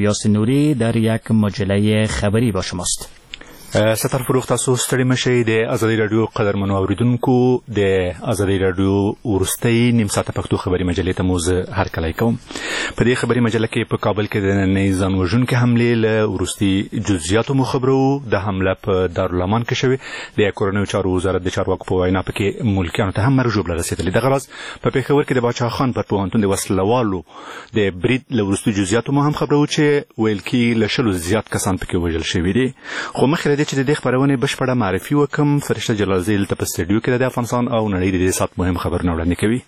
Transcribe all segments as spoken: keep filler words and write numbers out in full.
الیاس نوری در یک مجله خبری با شماست. ستر فروغ تاسو ستړي مشئ. د ازادي رادیو قدرمنو اوریدونکو د ازادي رادیو ورستۍ نیم ساعته پښتو خبري مجلې ته موز هر کله کوم. په دې خبري مجله کې په کابل کې د نننۍ ځان وژونکې حملې له وروستي جزئیاتو مو خبرو. د حمله په دارالامان کې شوې. د کورنیو چارو وزارت د چارواکو په وینا پکې ملکیانو ته هم مرجوب رسېدلې. دغه راز په پېښور کې د باچا خان پر پوهنتون د وسلوالو د برید له وروستي جزئیاتو مو هم خبرو چې ویل کېږي له شلو زیات کسان پکې وژل شوي دي. خو مخکې چې د دې خبرونې بشپړه معرفي وکم، فرشته جلالزی دلته په سټډیو کې د افغانستان او نړۍ د دې سات مهم خبرونه وړاندې کوي.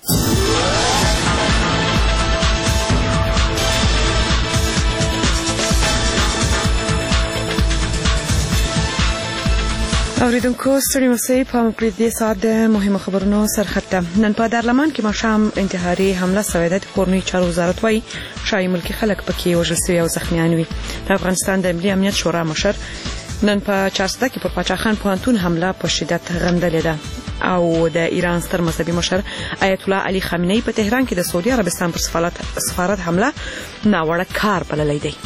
اوریدونکو ستړي مسئ په مپرید دې ساعت د مهمو خبرونو سرخط. نن په دارلمان کې ماښام انتحاري حمله سوې ده. د کورنیو چارو وزارت وايي شایي ملکي خلک پکې وژل سوي او زخمیان وي. د افغانستان د ملي امنیت شورا مشر نن په چارسده کې پر باچا خان پوهنتون حمله په شدت غندلې ده او د ایران ستر مذهبي مشر آیت الله علي خامنه‌ای په تهران کې د سعودي عربستان پر سفارت سفارت حمله ناوړه کار بللی دی.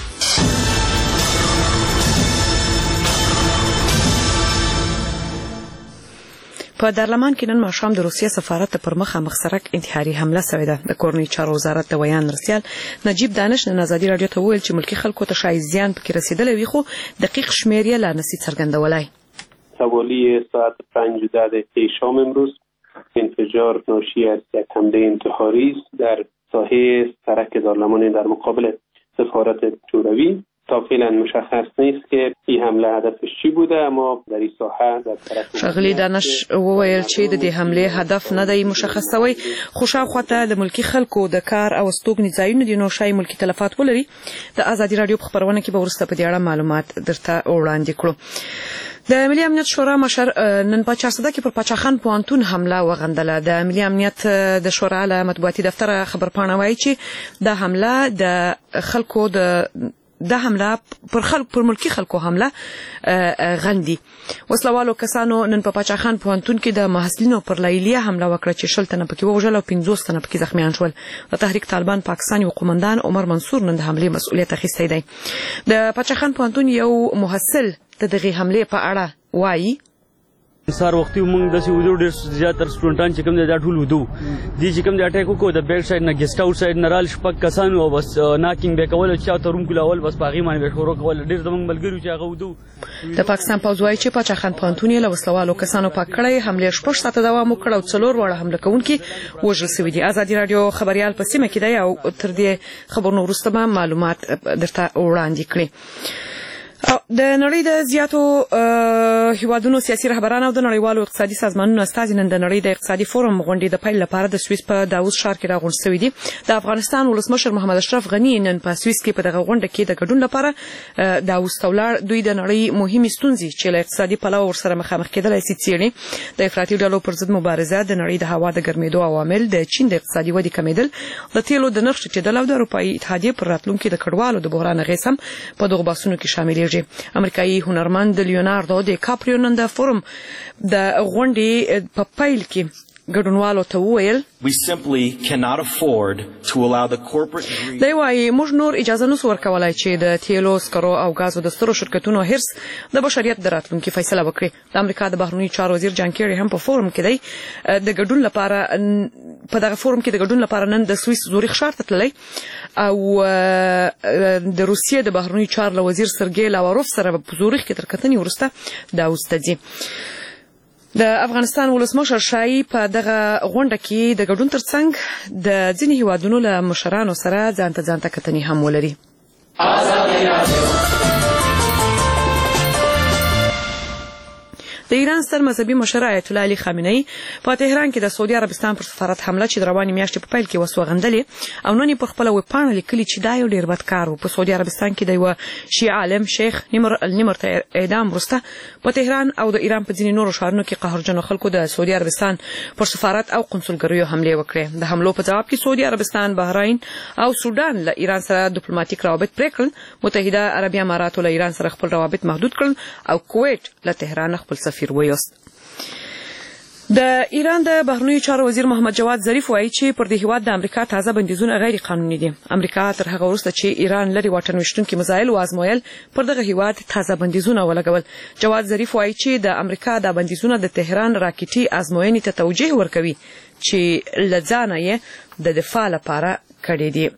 په دارلمان کې نن ماښام د روسیې سفارت پر مخامخ سړک انتحاري حمله شوې ده. د کورنیو چارو وزارت د ویان رسیال نجیب دانش نن ازادي رادیو ته وویل چې ملکي خلکو ته شاید زیان پکې رسیدلی وي، خو دقیق شمیر یې لا نشي څرګندولی. حوالی ساعت پنج دقیقه شام امروز انفجار ناشی از یک حمله انتحاری در ساحه سرک دارلمان در مقابل سفارت شوروی. تا فعلا مشخص نیست که این حمله هدفش چی بوده، اما در این ساحه در طرف شغلی دانش وویل چې د دې حمله هدف نه دی مشخص شوی، خو شاوخته د ملکی خلکو د کار او استوګنې ځایونه د نوشای ملکی تلفات ولري. د ازادي رادیو په خبرونه کې به ورسته په دې اړه معلومات درته وړاندې کړو. د ملي امنیت شورا مشر نن په چارسده کې پر باچا خان پوهنتون حمله وغندله. د ملي امنیت د شورا له مطبوعاتي دفتر خبرپاڼه وایي چې د حمله د خلکو د د حمله پر خلک پر ملکی خلکو حمله غندي. وسلوالو کسانو نن په باچا خان پوهنتون کې د محصلینو پر لیلیه حمله وکړه چې شل تنه پکې وژل او پنځوس تنه پکې زخمیان شول. د تحریک طالبان پاکستان یو قومندان عمر منصور نن د حمله مسؤلیت اخیستی دی. د باچا خان پوهنتون یو محصل د دغه حمله په اړه وایي سار وختي موږ د سعودي ډېر زیات سټوډنټان چې کوم د ټول ودو دي چې کوم د اٹیک کو د بیک سایډ نه ګیسټ اوټ سایډ نه رال شپک کسانو او بس ناکینګ به کول چې تروم کول اول بس باغی باندې به شروع کول. ډېر زمونږ ملګری چې هغه ودو. د پاکستان پوځ وايي چې باچا خان پوهنتون له وسلوالو کسانو پاک کړی حمله شپږ ساعته دوام وکړ او څلور وړه حمله کوونکي وژل شوي دي. ازادي رادیو خبريال په سیمه کې دی او تر دې خبرونو وروسته معلومات درته وړاندې کړي. د نړۍ د زیاتو هیوادونو سیاسي رهبران او د نړیوالو اقتصادي سازمانونو استازي نن د نړۍ د اقتصادي فورم غونډې د پیل لپاره د سویس په داووس ښار کې راغونډ شوي دي. د افغانستان ولسمشر محمد اشرف غني نن په سویس کې په دغه غونډه کې د ګډون لپاره داووس ته ولاړ. دوی د نړۍ مهمې ستونزې چې له اقتصادي پلوه ورسره مخامخ کېدلی شي څېړي. د افراطي ډلو پر ضد مبارزه، د نړۍ د هوا د ګرمېدو عوامل، د چین د اقتصادي ودې کمیدل، د تیلو د نرخ ټیټېدل او د اروپایي اتحادیې پر راتلونکي د کډوالو د بحران اغېز هم په دغو بحثونو کې شاملېږي. امریکایي هنرمند لیوناردو دی کاپریو نن د فورم د غونډې په پیل کې ګډونوالو ته وویل دی وايي موږ نور اجازه نشو ورکولای چې د تیلو، سکرو او غازو د سترو شرکتونو هرڅ د بشریت د راتلونکي فیصله وکړي. د امریکا د بهرنیو چارو وزیر جان کیری هم په فورم کې دی. د ګډون لپاره په دغه فورم کې د ګډون لپاره نن د سویس زوریخ ښار ته تللی او د روسیې د بهرنیو چارو وزیر سرګی لاوروف سره په زوریخ کې تر کتنې وروسته داووس ته ځي. د افغانستان ولسمشر شایي په دغه غونډه کې د ګډون ترڅنګ د ځینې هیوادونو له مشرانو سره ځان ته ځان ته کتنې هم ولري. د ایران ستر مذهبي مشر آیت الله علي خامنه‌ای په تهران کې د سعودي عربستان پر سفارت حمله چې د روانې میاشتې په پیل کې وسوه غندلې او نن په خپل ویبپاڼه لیکلي چې دا یو ډېر بد کار و. په سعودي عربستان کې د یو شیعه عالم شیخ نیمر النمر ته اعدام وروسته په تهران او د ایران په ځینې نورو ښارونو کې قهرجنو خلکو د سعودي عربستان پر سفارت او قنصلګریو حمله وکړې. د حملو په جواب کې سعودي عربستان، بحرین او سودان له ایران سره ډیپلوماټیک روابط پرې کړل. متحده عربي امارات له ایران سره خپل روابط محدود کړل او کویت له تهران خپل سفیر ویوست. د ایران د بهرنیو چارو وزیر محمد جواد ظریف وایي چې پر دې هیواد د امریکا تازه بندیزونه غیر قانوني دي. امریکا تر هغه وروسته چې ایران لري واټن وشتونکي میزایل وازمویل پر دغه هیواد تازه بندیزونه ولګول. جواد ظریف وایي چې د امریکا د بندیزونه د تهران راکټي ازموینې ته توجیه ورکوي چې لځانه یې د دفاع لپاره کړي دي.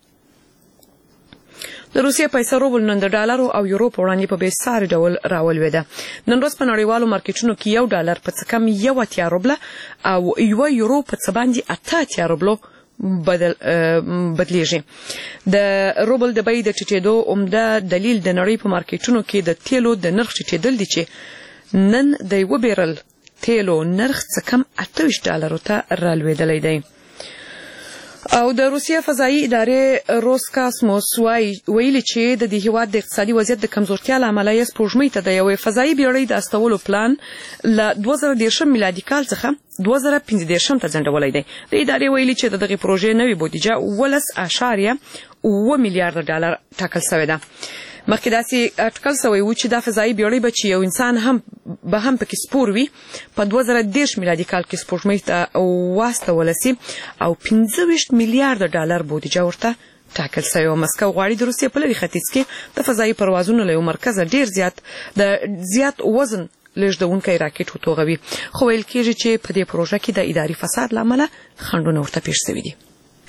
د روسیې پیسې روبل نن د ډالرو او یورو په وړاندې په بېساري ډول راولوېده. نن ورځ په نړیوالو مارکیټونو کې یو ډالر په څه کم یو اتیا روبله او یو یورو په څه باندې اته اتیا روبلو بدل بدلیږي. د روبل د بیې د ټیټېدو عمده دلیل د نړۍ په مارکیټونو کې د تیلو د نرخ ټیټېدل دي چې نن د یو بیرل تیلو نرخ څه کم اته ویشت ډالرو ته رالوېدلی دی. او د روسیې فضایي ادارې روسکاسموس ویلي چې د دې هیواد د اقتصادي وضعیت د کمزورتیا له امله یې سپوږمۍ ته د یوې فضایي بیړۍ د استولو پلان له دوه زره دېرشم میلادي کال څخه دوه زره پنځه دېرشم ته ځنډولی دی. د ادارې ویلي چې د دغې پروژې نوې بودیجه اوولس اعشاریه اووه میلیارده ډالر ټاکل شوې ده. مخکې داسې اټکل شوی و چې دا فضایي بیړۍ به چې یو انسان هم به هم پکې سپور وي په دوه زره دېرش میلادي کال کې سپوږمۍ ته واستولی سي او پنځه ویشت میلیارده ډالر بودیجه ورته ټاکل شوې وه. مسکو غواړي د روسیې په لرې ختیځ کې د فضایي پروازونو له یو مرکزه ډېر زیات د زیات وزن لېږدونکی راکټ وتوغوي، خو ویل کېږي چې په دې پروژه کې د اداري فساد له امله خنډونه ورته پېښ شوي دي.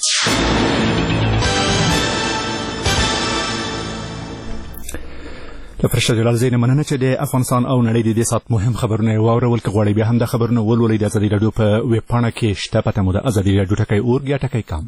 له فرشته جلال زینه مننه چې د افغانستان او نړۍ د دې سات مهم خبرونه واورول. که غواړئ بیا هم د خبرونه ولولئ د ازادي راډیو په ویب پاڼه کې شته، پته مو د ازادي راډیو ټکی اورګ یا ټکی کام.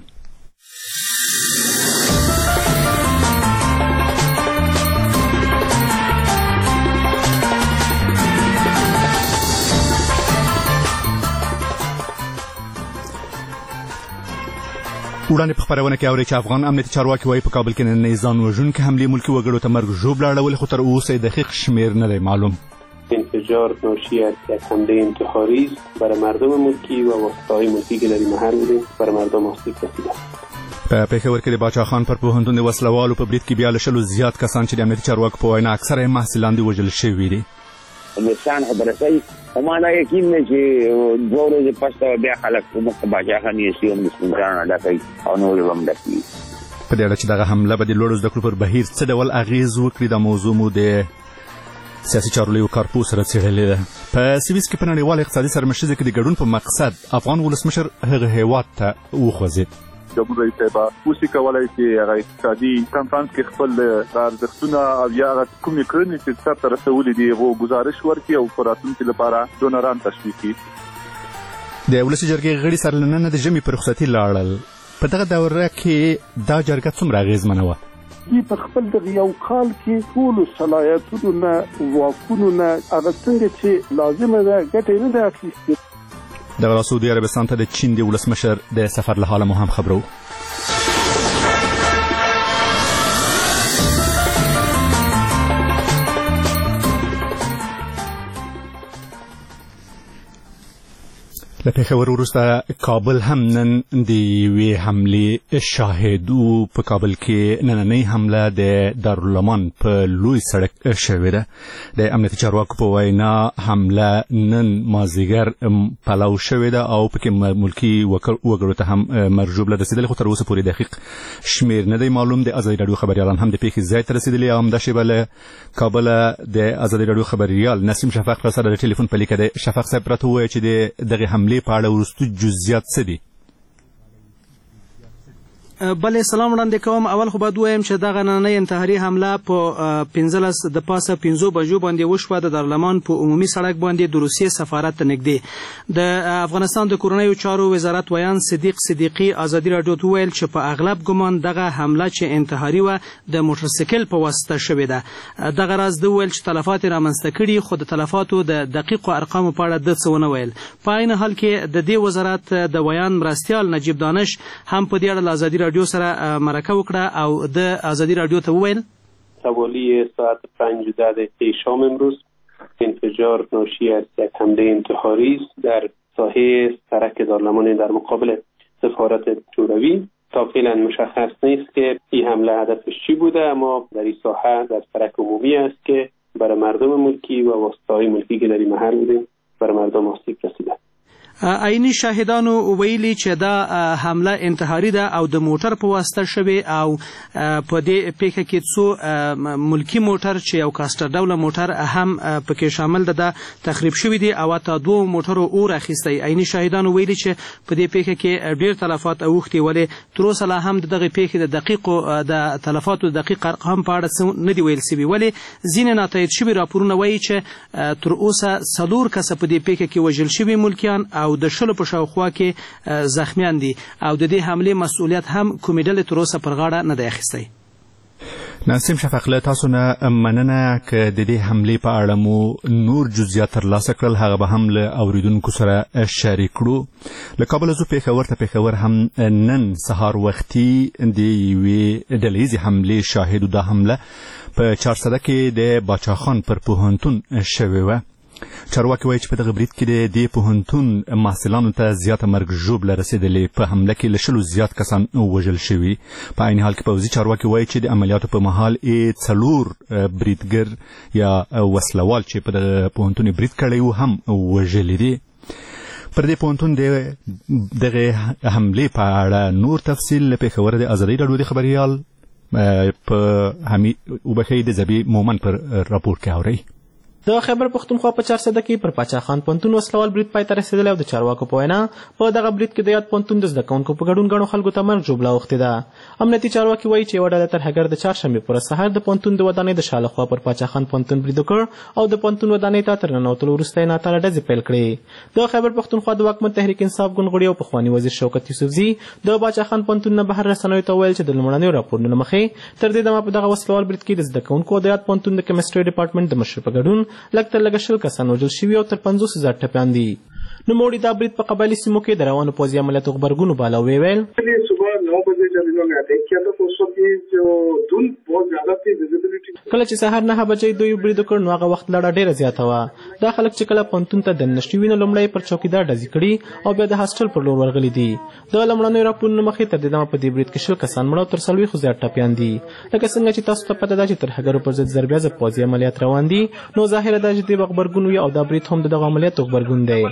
وړاندې په خپرونه کې اورئ چې افغان امنیتي چارواکي وایي په کابل کې نننۍ ځان وژونکې حملې ملکي وګړو ته مرګ ژوبله اړولې، خو تر اوسه یې دقیق شمېر نه دی معلوم. انفجار ناشی از یک حمله انتحاری است برای مردم ملکی و واسطه‌های ملکی که در این محل بودیم برای مردم آسیب رسیده. په پېښور کې د باچا خان پر پوهنتون د وسلوالو په برید کې بیا له شلو زیات کسان چې د امنیتي چارواکو په وینا اکثره یې محصلان دي وژل شوي دي. نقصان خبره کوي همانا یقین نه چې دوه ورځې پس بیا خلک مخ باچا خان یې سیوم نسبتان ادا کوي او نور هم دکې په دې اړه چې دغه حمله به د لوړو زده کړو پر بهیر څه ډول اغیز وکړي د موضوع مو د سیاسي چارو له یو کارپوس سره څېړلې ده. په سویس کې په نړیوال اقتصادي سرمشریزه کې د ګډون په مقصد افغان ولسمشر هغه هیواد ته وخوځېد. جمهور رئیس صاحب اوسې کولای چې هغه اقتصادي کنفرانس کې خپل ارزښتونه او یا هغه کومې کړنې چې سرته رسولې دي هغو ګزارش ورکړي او په راتلونکي لپاره ډونران تشویق کړي. د ولسي جرګې غړي سره له ننه د ژمي په رخصتي لاړل. په دغه دوره کې دا جرګه څومره اغېزمنه وه؟ دوی په خپل دغه یو کال کې ټولو صلاحیتونو نه واکونو نه هغه څنګه چې لازمه ده ګټه یې نه ده اخیستې. دغه سعودي عربستان ته د چین د ولسمشر د سفر له حاله مو هم خبرو. له پېښور وروسته کابل هم نن د یوې حملې شاهد و. په کابل کې نننۍ حمله د دارالامان په لوی سړک شوې ده. د امنیتي چارواکو په وینا حمله نن مازدیګر پلو شوې ده او پکې ملکي وګړو ته هم مرګ ژوبله رسېدلې، خو تر اوسه پورې دقیق شمېر نه دی معلوم. د ازادي راډیو خبریالان هم د پېښې ځای ته رسېدلي او همدا شېبه له کابله د ازادي راډیو خبریال نسیم شفق را سره د ټلیفون په لیکه دی. شفق صاحب راته ووایه چې د دغې حملې په اړه وروستو جزئیات څه دي؟ بله سلام وړاندې کوم. اول خو باید ووایم چې دغه نننۍ انتحاري حمله په پنځلس د پاسه پنځو بجو باندې وشوه د دارالامان په عمومي سړک باندې د روسیې سفارت ته نږدې. د افغانستان د کورنیو چارو وزارت ویان صدیق صدیقي ازادي راډیو ته وویل چې په اغلب ګمان دغه حمله چې انتحاري وه د موټرسایکل په واسطه شوې ده. دغه راز ده وویل چې تلفات یې رامنځته کړي، خو د تلفاتو د دقیقو ارقامو په اړه ده څه ونه ویل. په عین حال کې د دې وزارت د ویان مرستیال نجیب دانش هم په دې اړه له ازادي راډیو سره مرکه وکړه او د ازادي راډیو ته وویل حوالی ساعت پنج دقیقه شام امروز انفجار ناشی از یک حمله انتحاری است در ساحه سرک دارالامان در مقابل سفارت شوروی. تا فعلا مشخص نیست که این حمله هدفش چی بوده، اما در این ساحه در سرک عمومی است که برای مردم ملکی و واسطه‌های ملکی که در این محل بودیم برای مردم آسیب رسیده. عیني شاهدانو ویلي چې دا حمله انتحاري ده او د موټر په واسطه شوې او په دې پیښه کې څو ملکی موټر چې یو کاستر ډوله موټر هم پکې شامل ده تخریب شوی دي او تا دوه موټرو اور اخیستی. عیني شاهدانو ویلي چې په دې پیښه کې ډېر تلفات اوښتي ولې تر اوسه لا هم دغه پیښې د دقیقو د تلفاتو دقیق ارقام په اړه نه دي ویل سوي. ولې ځینې ناتایید شوي راپورونه وایي چې تر اوسه څلور کسه په دې پیښه کې وژل شوي ملکیان او د شلو په شاوخوا کې زخمیان دي او د دې حملې مسؤلیت هم کومې ډلې تر اوسه پر غاړه نه دی اخیستی. ناسم شفق له تاسو نه مننه که د دې حملې په اړه مو نور جزئیات ترلاسه کړل هغه به هم له اوریدونکو سره شریک کړو. له کابل زو پېښور ته پېښور هم نن سهار وختي د یوې ډلهیزې حملې شاهد دا حمله په چارسده کې د باچا خان پر پوهنتون شوې وه. چارواکي وایي چې په دغه برید کې د دې پوهنتون محصلانو ته زیاته مرګ ژوبله رسېدلې. په حمله کې له شلو زیات کسان وژل شوي. په عین حال کې پوځي چارواکي وایي چې د عملیاتو په مهال یې څلور بریدګر یا وسلوال چې په دغه پوهنتون برید کړی و هم وژلي دي. پر دې پوهنتون د دغه حملې په اړه نور تفصیل له پېښور د ازادۍ راډیو د خبریال په حمید وبخښئ د زبي مومن پر راپور کې اورئ. د خیبر پښتونخوا په چارسده کې پر پاچا خان پوهنتون وسلوال برید پای ته رسېدلی او د چارواکو په وینا په دغه برید کې د یاد پوهنتون د زده کوونکو په ګډون ګڼو خلکو ته مرګ ژوبله اوښتې ده. امنیتي چارواکي وایي چې یوه ډله ترهګر د چهارشنبې پر سهار د پوهنتون د ودانۍ د شاله خوا پر پاچا خان پوهنتون برید وکړ او د پوهنتون ودانۍ ته تر ننوتلو وروسته یې ناتاله ډزې پیل کړې. د خیبر پښتونخوا د واکمن تحریک انصاف ګوند غړي او پخواني وزیر شوکت یوسفزي د پاچا خان پوهنتون نه بهر رسنیو ته ویل چې د لومړنیو راپورونو مخې تر دې دمه په دغه وسلوال برید کې د زده کوونکو د یاد پوهنتون د کیمستري ډپارټمنټ د مشر په ګډون لږ تر لږه کسان وژل شوي او تر پنځوس زره ټپیان دي. نوموړي دا برید په قبایلي سیمو کې د روانو پوځي عملیاتو غبرګون بالا وویل. کله چې سهار نه بجې دوی برید وکړ نو هغه وخت لړه ډېره زیاته وه. دا خلک چې کله پوهنتون ته دننه شوي نو لومړی پر چوکیدار ډزې کړي او بیا د هاسټل پر لور ورغلي دي. د لومړنیو راپورونو مخې تر دې دمه په دې برید کې شل کسان مړه او تر څلوېښتو زیات ټپیان دي. لکه څنګه چې تاسو ته پته ده چې ترهګرو پر ضد ضربیازه پوځي عملیات روان دي نو ظاهره ده چې دې غبرګون وي او دا برید هم د دغه عملیاتو غبرګون دی.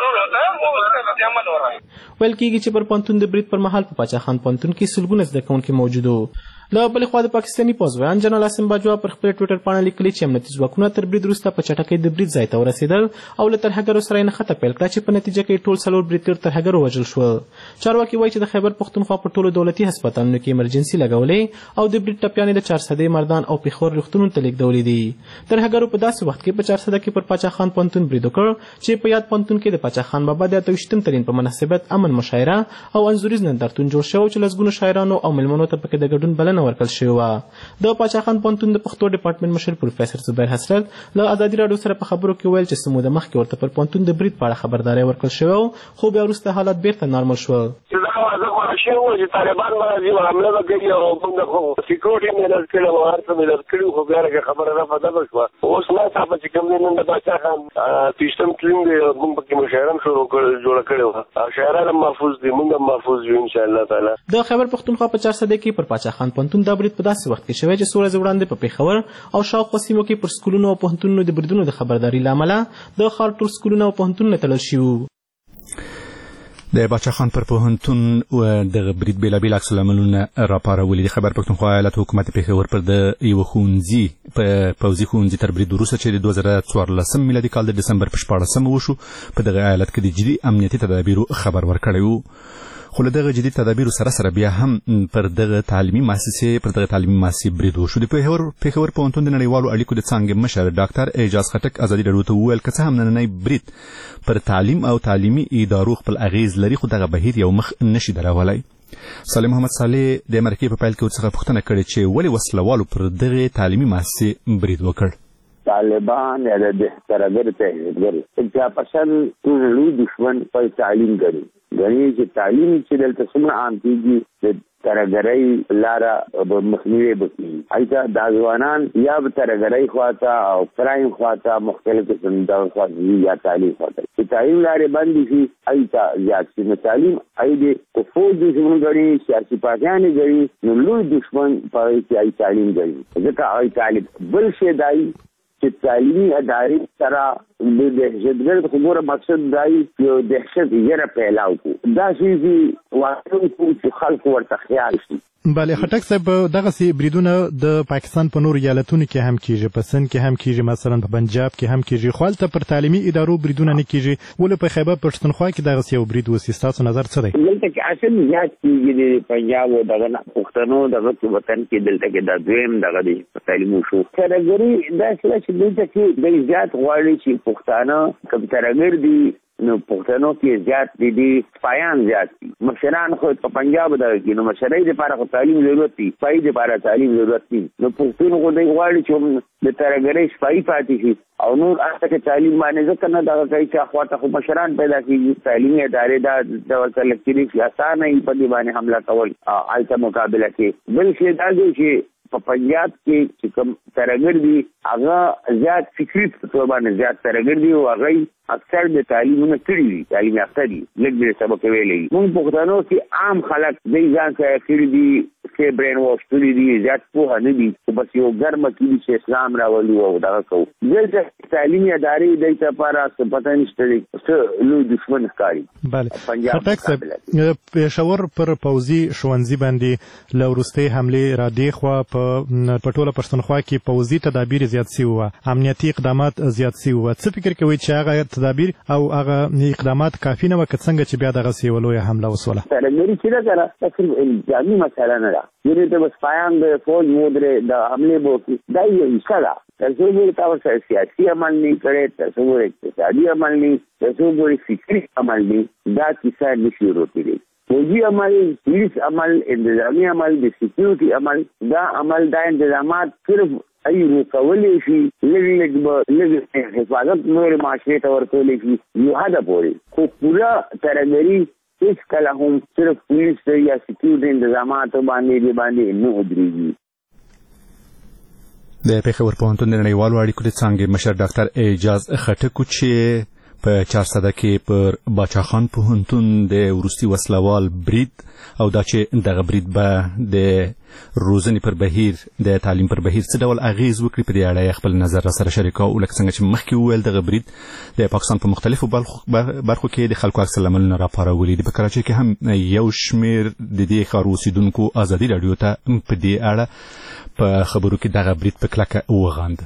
ویل کېږي چې پر پوهنتون د برید پر مهال په پاچا خان پوهنتون کې سلګونه زده کوونکي موجود وو. له بلې خوا د پاکستاني پوځویان جنرال عاصم باجوا پر خپل ټویټر پاڼه لیکلي چې امنیتي ځواکونه تر برید وروسته په چټکۍ د برید ځای ته ورسېدل او له ترهګرو سره یې نښته پیل کړه چې په نتیجه کې ټول څلور بریدګر ترهګر ووژل شول. چارواکي وایي چې د خیبر پښتونخوا په ټولو دولتي هسپتالونو کې ایمرجنسي لګولې او د برید ټپیانې د چارسدې مردان او پېښور روغتونونو ته لېږدولې دي. ترهګرو په داسې وخت کې په چارسده کې پر پاچا خان پوهنتون برید وکړ چې په یاد پوهنتون کې د پاچا خان بابا د اته ویشتم تلین په مناسبت امن مشاعره او انځوریز نندارتون جوړ شوی چې لسګونو شاعرانو او مېلمنو ته پکې د ګډون بلنه ورکړل شوې وه. د پاچا خان پوهنتون د پښتو ډپارټمنټ مشر پروفیسر زبیر حسرت له ازادي راډیو سره په خبرو کې ویل چې څه موده مخکې ورته پر پوهنتون د برید په اړه خبرداری ورکړل شوی خو بیا وروسته حالات بیرته نارمل شول. چې طالبان باندې حمله وکړي او موږ خو سکیورټي مینر کړو او هر څه مینر کړو خو بیا هغه خبره نه پته شوه. اوس ما تاسو چې کوم نن د پاچا خان سیستم ټیم دی موږ پکې مشاعره شروع کړو جوړ کړو او شاعران محفوظ دي موږ محفوظ یو ان شاء الله تعالی. د خیبر پښتونخوا په چارسده کې پر پاچا خان پوهنتون د برید په داسې وخت کې شوی چې څو ورځې وړاندې په پېښور او شاوخوا سیمو کې پر سکولونو او پوهنتونونو د بریدونو د خبرداري له امله د ښار ټول سکولونه او پوهنتونونه تړل شوي وو. د باچا خان پر پوهنتون دغه برید بېلابېل عکس العملونه راپارولي. د خیبر پښتونخوا ایالت حکومت پېښور پر د یوه ښوونځي په پوځي ښوونځي تر برید وروسته چې د دوه زره څوارلسم میلادي کال د ډسمبر په شپاړسمه وشو په دغه ایالت کې د جدي امنیتي تدابیرو خبر ورکړی و. خو له دغه جدي تدابیرو سره سره بیا هم پر دغه تعلیمي مؤسسې پر دغه تعلیمي مؤسسې برید وشو. د پېښور پېښور پوهنتون د نړیوالو اړیکو د څانګې مشر ډاکټر اعجاز خټک ازادي راډیو ته وویل که څه هم نننی برید پر تعلیم او تعلیمي ادارو خپل اغیز لري خو دغه بهیر یو مخ نشي درولی. صالح محمد صالح د مرکې په پیل کې ورڅخه پوښتنه کړې چې ولې وسلوالو پر دغه تعلیمي مؤسسې برید وکړ. طالبان یا د ترهګر ترهګر چې پسند لوی دشمن پر تعلیم کوي غني چې تعلیم چې دلته څومره عام کیږي د ترهګرۍ لاره به مخنیوي وکړي. ایته دا ځوانان یا به ترهګرۍ خواته او کرایم خواته مختلف قسم د خواته یا تعلیم خواته چې تعلیم لارې بندې شي ایته زیات شي. نو تعلیم ایدې کو فوج دشمن غړي سیاسي پارټیان غړي نو لوی دشمن په کې ای تعلیم غړي ځکه ای طالب بل شي دای چې تعلیمي ادارې سره د دهشتګرد خبره مقصد دی یو دهشت یې پیلاو کو دا چې واقعي چې خلک ورته خیال شي. بله خټک صاحب دغه سي بریدونه د پاکستان په نور ایالتونو کې هم کیږي، په سند کې هم کیږي، مثلا په پنجاب کې هم کیږي، خو هلته پر تعلیمي ادارو بریدونه نه کیږي، ولې په خیبر پښتونخوا کې دغه سي یو برید وسي؟ ستاسو نظر څه دی؟ دلته کې اصل زیات کیږي د پنجاب او دغه پښتنو دغه وطن کې دلته کې د دویم دغه د تعلیمي شو ترګری دا چې دلته کې د زیات غواړي چې پښتانه کم ترګر دي نو پښتنو کې زیات دي دي سپایان زیات دي، مشران خو په پنجاب دغه کې نو مشرۍ لپاره خو تعلیم ضرورت دي، سپای لپاره تعلیم ضرورت دي، نو پښتون خو دوی غواړي چې د ترګرۍ سپای پاتې شي او نور اته تعلیم باندې ځکه نه دغه کوي چې خواته خو مشران پیدا کیږي، تعلیمي ادارې دا د ورته لکتري چې اسانه یې په دې باندې حمله کول آلته مقابله کې. بل شي دا دی چې په پنجاب کې چې کوم ترګر دي هغه زیات فکري په باندې زیات ترګر دي او هغه اکثر د تعلیمونه کړی دي، تعلیم یافته دي، لږ ډېر سبق ویلي. موږ پښتنو کې عام خلک دوی ځان ته کړي دي چې برین واش کړي دي، زیات پوهه نه دي، بس یو ګرمه کې چې اسلام راولي او دغه کوو. دلته تعلیمي ادارې دوی ته لپاره څه پته نشته دي، څه لوی دښمن ښکاري. بله خټک صاحب پېښور پر پوځي ښوونځي باندې له وروستۍ حملې را دې خوا په ټوله پښتونخوا کې پوځي تدابیر زیات سوي وه، امنیتي اقدامات زیات سوي وه. څه فکر کوئ چې هغه تدابیر او هغه اقدامات کافي نه وه که څنګه چې بیا دغسې یوه لویه حمله وسوله؟ ترګري چې ده که نه دا صرف الزامي مسله نه ده، یعنې ته به سپایان د فوج ودرې د حملې به وکړي، دا یو حصه ده. تر څو پورې تا ورسره سیاسي عمل نه کړی، تر څو پورې اقتصادي عمل نه، تر څو پورې فکري عمل نه، دا کیسه نشي روکېدی. فوجي عمل، پولیس عمل، انتظامي عمل، د سکیورټي عمل، دا عمل دا انتظامات صرف ای روکولی شي، لږ لږ به لږ حفاظت نورې معاشرې ته ورکولی شي یو حده پورې، خو پوره ترګري هېڅ کله هم صرف پولیس یا سکیورټي انتظاماتو باندې دې باندې نه ودرېږي. د پېښور پوهنتون د نړیوالو اړیکو د څانګې مشر ډاکټر اعجاز خټک چې په چارسده کې پر باچا خان پوهنتون د وروستي وسلوال برید او دا چې دغه برید به د روزنې پر بهیر د تعلیم پر بهیر څه ډول اغیز وکړي په دې اړه خپل نظر را سره شریکوو. لکه څنګه چې مخکې وویل دغه برید د پاکستان په مختلفو برخو کې د خلکو عکس العملونه راپارولي دي. په کراچۍ کې هم یو شمېر د دې ښار اوسېدونکو ازادي راډیو ته په دې اړه په خبرو کې دغه برید په کلکه وغانده.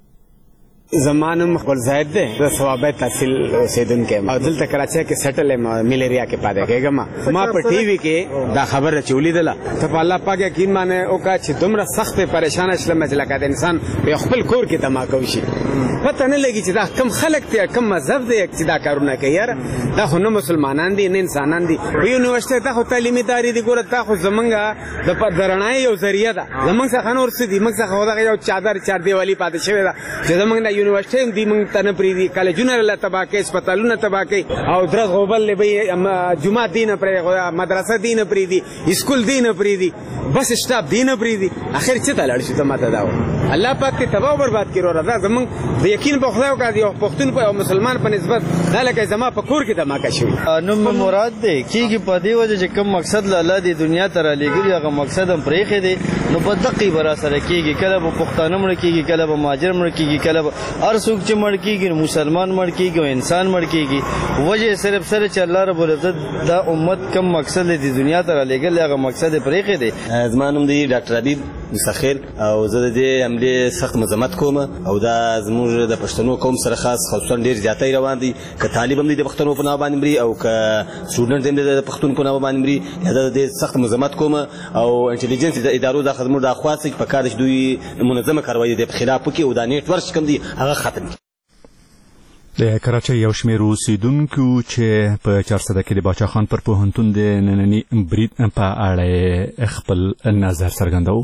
زمانم خپل زائد دی د ثوابت تحصیل اوسیدونکو او دلته کراچۍ کې سټل یم، ملیریا کې پاتې کېږم. ما په ټي وي کې دا خبره چې ولیدله ته په الله پاک یقین باندې وکړه چې دومره سخت پریشانه شلم چې لکه د انسان په خپل کور کې دماغ وشي، پته نه لګي چې دا کم خلک دي، کم مذهب دی چې دا کارونه کوي. یار دا خو نه مسلمانان دي نه انسانان دي، په یونیورسيټي ته خو تعلیمي ادارې دي. ګوره تا خو زمونږ د پدرنای یو ذریعہ ده، زمونږ څخه نور څه دي، موږ څخه دا یو چادر چار دیوالی پاتې شوی ده چې زمونږ یونیورسيټي دی موږ ته نه پریدي، کالجونه له تباه کوي، هسپتالونه تباه کوي او درز غوبل له به جمعه دین پرې، مدرسه دین پریدي، اسکول دین پریدي، بس سټاپ دین پریدي. اخر څه ته لاړ شي ته ماته دا الله پاک ته تباہ او برباد کړو. راځه زمونږ د یقین په خدای او کا دی او پښتون په مسلمان په نسبت دا لکه زما په کور کې دماکه شوی. نو مراد دی کیږي په دی وجه چې کوم مقصد له الله دی دنیا ته را لېږلی هغه مقصد هم پرېښی دی، نو په دقیق به را سره کېږي. کله به پښتانه مړه کېږي، کله به مهاجر مړه کېږي، کله به هر څوک چې مړ کېږي مسلمان مړ کېږي او انسان مړ کېږي. وجه صرف سره چې الله رب العزت دا امت کم مقصد دی دنیا ته را لېږلی هغه مقصد یې پرېښی دی. زما نوم دی ډاکټر عبید مسخر او زه د دې حملې سخت مذمت کوم او دا زموږ د پښتنو قوم سره خاص خصوصا ډېر زیاتی روان دي. که طالب هم دی د پښتنو په نامه باندې مري او که سټوډنټ هم دی د پښتون په نامه باندې مري، زه د دې سخت مذمت کوم او انټلیجنس د ادارو دا خدمت دا خواست چې په کار چې دوی منظمه کاروایي د خلاف وکړي او دا نیټورک چې کوم دی هغه ختم کړي. د کراچۍ یو شمېر اوسېدونکو چې په چارسده کې د باچا خان پر پوهنتون د ننني برید په اړه خپل نظر څرګندوو.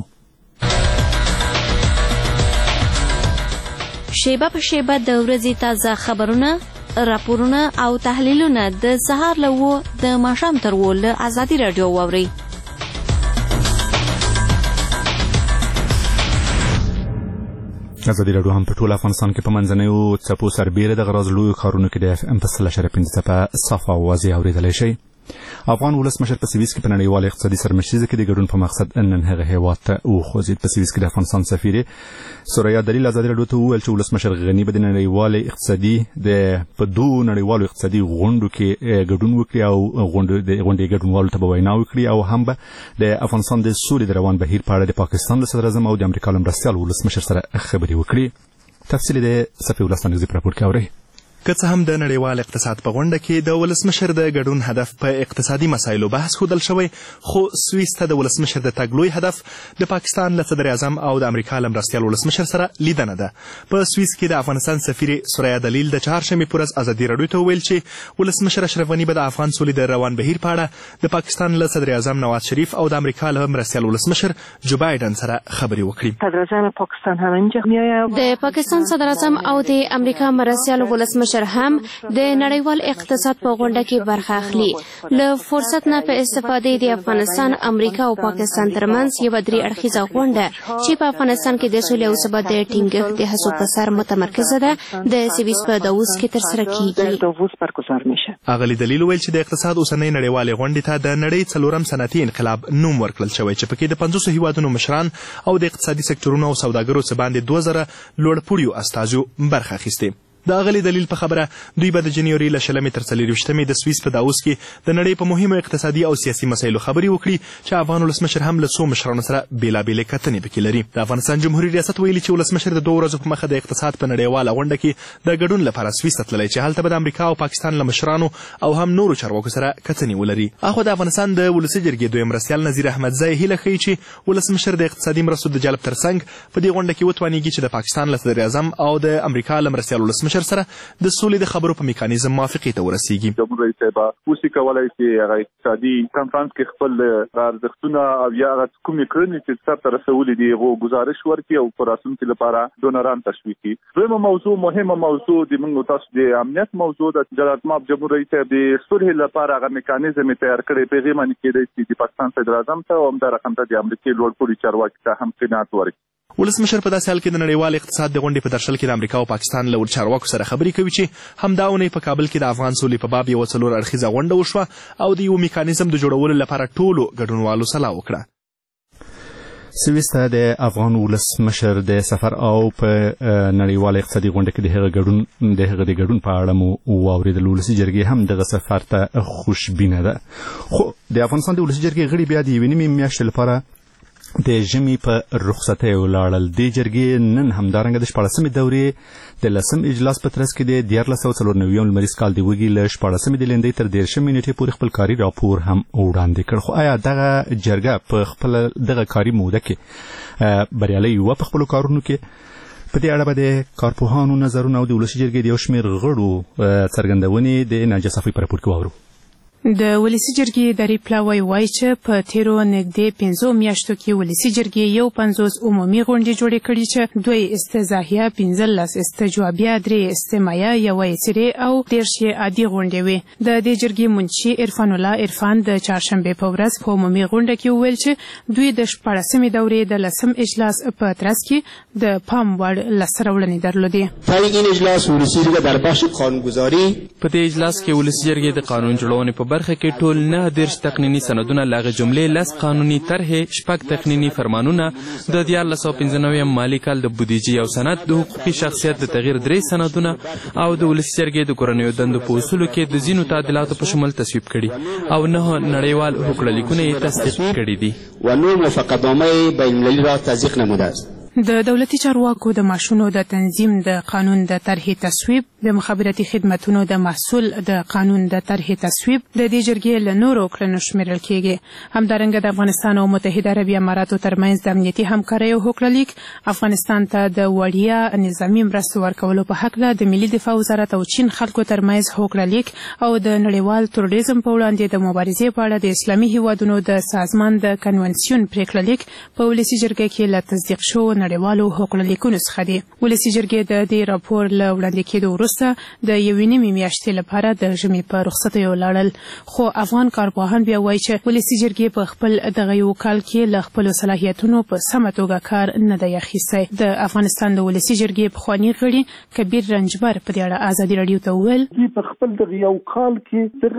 شیبه په شیبه د ورځې تازه خبرونه، راپورونه او تحلیلونه د سهار له اوو د ماښام تر اوو له ازادي راډیو واورئ. ازادي راډیو هم په ټول افغانستان کې په منځنیو څپو سربیره د غراض لویو ښارونو کې د اف ام په سل اشاریه پنځه څپه صافه اوازې اورېدلی شئ. افغان ولسمشر په سویس کې په نړیوال اقتصادي سرمشریزه کې د ګډون په مقصد نن هغه هیواد ته وخوځید. په سویس کې د افغانستان سفیر سوریا دلیل ازادي راډیو ته وویل چې ولسمشر غنی به د نړیوال اقتصادي د په دوه نړیوالو اقتصادي غونډو کې ګډون وکړي او غونډې د غونډې ګډونوالو ته به وینا وکړي او هم به د افغانستان د سولې د روان بهیر په اړه د پاکستان له صدر اعظم او د امریکا له مرستیال ولسمشر سره خبرې وکړي. تفصیل د صفي ولسمشر په راپور کې اورئ. که څه هم د نړیوال اقتصاد په غونډه کې د ولسمشر د ګډون هدف په اقتصادي مسایلو بحث ښودل شوی، خو سویس ته د ولسمشر د تګ لوی هدف د پاکستان له صدر اعظم او د امریکا له مرستیال ولسمشر سره لیدنه ده. په سویس کې د افغانستان سفیر سوریا دلیل د چهارشنبې په ورځ ازادي راډیو ته وویل چې ولسمشر اشرف غني به د افغان سولې د روان بهیر په اړه د پاکستان له صدر اعظم نواز شریف او د امریکا له مرستیال ولسمشر جو بایدن سره خبرې وکړي. صدر اعظم پاکستان هم اینجا میآید. د پاکستان صدر اعظم او د امریکا مرستیال ولسمشر هم د نړیوال اقتصاد په غونډه کې برخه اخلي. له فرصت نه په استفادې د افغانستان، امریکا او پاکستان ترمنځ یوه درې اړخیزه غونډه چې په افغانستان کې د سولې او ثبات د ټینګښت د هڅو په سر متمرکزه ده د سویس په داووس کې ترسره کیږي. اغلي دلیل ویل چې د اقتصاد اوسنۍ نړیوالې غونډې ته د نړۍ څلورم صنعتي انقلاب نوم ورکړل شوی چې پکې د پنځوسو هیوادونو مشران او د اقتصادي سکتورونو او سوداګرو څخه باندې دوه زره لوړپوړیو استازو برخه اخیستې. د اغلي دلیل په خبره دوی به د جنوري له شلمې تر څلېرویشتمې د سویس په داووس کې د نړۍ په مهمو اقتصادي او سیاسي مسایلو خبرې وکړي چې افغان ولسمشر هم له څو مشرانو سره بېلابېلې کتنې پکې لري. د افغانستان جمهوري ریاست ویلي چې ولسمشر د دوه ورځو په مخه د اقتصاد په نړیواله غونډه کې د ګډون لپاره سویس ته تللی چې هلته به د امریکا او پاکستان له مشرانو او هم نورو چارواکو سره کتنې ولري. اخوا د افغانستان د ولسي جرګې دویم مرستیال نظیر احمدزی هیله ښیي چې ولسمشر د اقتصادي مرستو د جلب ترڅنګ په دې غونډه کې وتوانیږي چې د پاکستان له صدر اعظم او د امریکا له مرستیال ولسمشر سره د سولې د خبرو په میکانیزم موافقې ته ورسیږي. جمهور رئیس صاحب اوس کولای شي هغه اقتصادي کنفرانس کې خپل ارزښتونه او یا هغه کومې کړنې چې سره رسولې دي هغه گزارش ورکړي او پر راتلونکي لپاره ډونران تشویق کړي. دویمه موضوع مهمه موضوع د موږ تاسو د امنیت موضوع د جلالت ماب جمهور رئیس صاحب د صلح لپاره هغه میکانیزم تیار کړی. په هغه باندې کې د پاکستان صدر اعظم ته او هم د رقم ته د امریکا لوړپوړي چارواکي ته هم قناعت ورکړي. ولسمشر په داسې حال کې د نړیوال اقتصاد د غونډې په درشل کې د امریکا او پاکستان له چارواکو سره خبرې کوي چې همدا اونۍ په کابل کې د افغان سولې په باب یوه څلور اړخیزه غونډه وشوه او د یو میکانیزم د جوړولو لپاره ټولو ګډونوالو سلا وکړه. سویس ته د افغان ولسمشر د سفر او په نړیواله اقتصادي غونډه کې د هغه ګډون د هغه د ګډون په اړه مو واورېدل. ولسي جرګې هم دغه سفر ته خوشبینه ده، خو د افغانستان د ولسي جرګې غړي بیا د یوې نیمې میاشتې لپاره د ژمي په رخصتۍ ولاړل. دې جرګې نن همدارنګه د شپاړسمې دورې د لسم اجلاس په ترڅ کې د دیارلس سوه څلور نوي لمریز کال د وږي له شپاړسمې د لیندۍ تر دېرشمې نیټې پورې خپل کاري راپور هم وړاندې کړ. خو آیا دغه جرګه په خپله دغه کاري موده کې بریالۍ وه په خپلو کارونو کې؟ په دې اړه به د کارپوهانو نظرونه او د ولسي جرګې د یو شمېر غړو څرګندونې د ناجیه صافي په راپور کې واورو. د ولسي جرګې دری پلاوی وایي چې په تیرو نږدې پنځو میاشتو کې ولسي جرګې یو پنځوس عمومي غونډې جوړې کړي چې دوی استزاحیه، پنځلس استجوابیه، درې استماعیه، یوه یې او دېرش یې عادي غونډې وې. د دې جرګې منشي عرفان الله عرفان د چهارشنبې په ورځ په عمومي غونډه کې وویل چې دوی د شپاړسمې دورې د لسم اجلاس په ترڅ کې د پام وړ لاسته راوړنې درلودې. این اجلاس ولسي جرګه در بخش قانونگذاری په دې اجلاس کې ولسي جرګې د قانون جوړونې په برخه کې ټول نه دېرش تقنیني سندونه، له هغې جملې لس قانوني طرحې، شپږ تقنیني فرمانونه، د دیارلس سوه پنځه نوي مالي کال د بودیجې یو سند، د حقوقي شخصیت د تغییر درې سندونه او د ولسي جرګې د کورنیو دندو په اصولو کې د ځینو تعدیلاتو په شمول تصویب کړي او نه نړیوال هوکړهلیکونه یې تصدیق کړي دي و نور موافقتنامه بین‌المللي را تصدیق نموده است. د دولتي چارواکو د معاشونو د تنظیم د قانون د طرحې تصویب، د مخابراتي خدمتونو د محصول د قانون د طرحې تصویب د دې جرګې له نورو کړنو شمیرل کیږي. همدارنګه د افغانستان او متحده عربي اماراتو ترمنځ د امنیتي همکاریو هوکړلیک، افغانستان ته د وړیا نظامي مرستو ورکولو په هکله د ملي دفاع وزارت او چین خلکو ترمنځ هوکړلیک او د نړیوال تروریزم په وړاندې د مبارزې په اړه د اسلامي هیوادونو د سازمان د کنونسیون پریکړلیک په ولسي جرګه کې له تصدیق شوو نړیوالو هوکړلیکونو څخه دی. ولسي جرګې د دې راپور له وړاندې کېدو وروسته د یوې نیمې میاشتې لپاره د ژمي په رخصتیو ولاړل. خو افغان کارپوهان بیا وایي چې ولسي جرګې په خپل دغه یو کال کې له خپلو صلاحیتونو په سمه توګه کار نه دی اخیستی. د افغانستان د ولسي جرګې پخواني غړي کبیر رنجبر په دې اړه ازادي راډیو ته وویل په خپل دغه یو کال کې دغه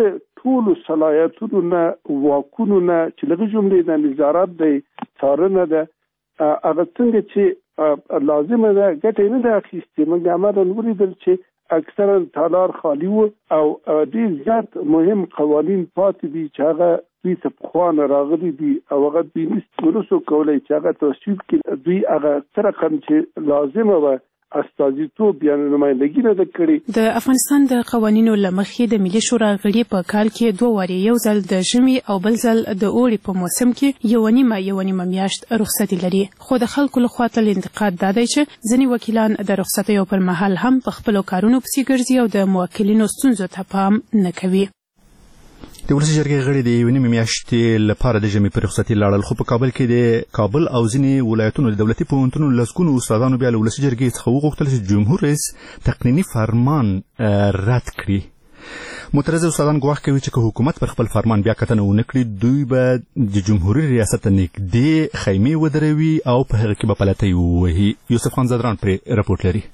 ټولو صلاحیتونو نه واکونو نه چې لږ جملې د نظارت دی څارنه ده هغه څنګه چې لازمه ده ګټه نه ده اخیستې. موږ عملاً ولیدل چې اکثرا تالار خالی و او ډېر زیات مهم قوانین پاتې دي چې هغه دوی ته پخوانه راغلي دي او هغه دوی نسو کولی چې هغه تصویب کړي. دوی هغه څه رقم چې لازمه وه استازیتوب یا نمایندګي نه ده کړې. د افغانستان د قوانینو له مخې د ملي شورا غړي په کال کې دوه وارې یو ځل د ژمي او بل ځل د اوړي په موسم کې یو نیمه یو نیمه میاشت رخصتي لري. خو د خلکو لخوا تل انتقاد دا دی چې ځینې وکیلان د رخصتیو پر مهال هم په خپلو کارونو پسې ګرځي او د موکلینو ستونزو ته پام نه کوي. د ولسي جرګې غړي د یوې نیمې میاشتې لپاره د ژمي په رخصتي لاړل، خو په کابل کې د کابل او ځینې ولایتونو د دولتي پوهنتونونو لسګونو استادانو بیا له ولسي جرګې څخه وغوښتل چې جمهور رئیس تقنیني فرمان رد کړي. معترض استادان ګواښ کوي چې که حکومت پر خپل فرمان بیا کتنه ونه کړي دوی به د جمهوري ریاست ته نږدې خیمې ودروي او په هغه کې به پلتۍ ووهي. یوسف خان زدران پرې رپورټ لري.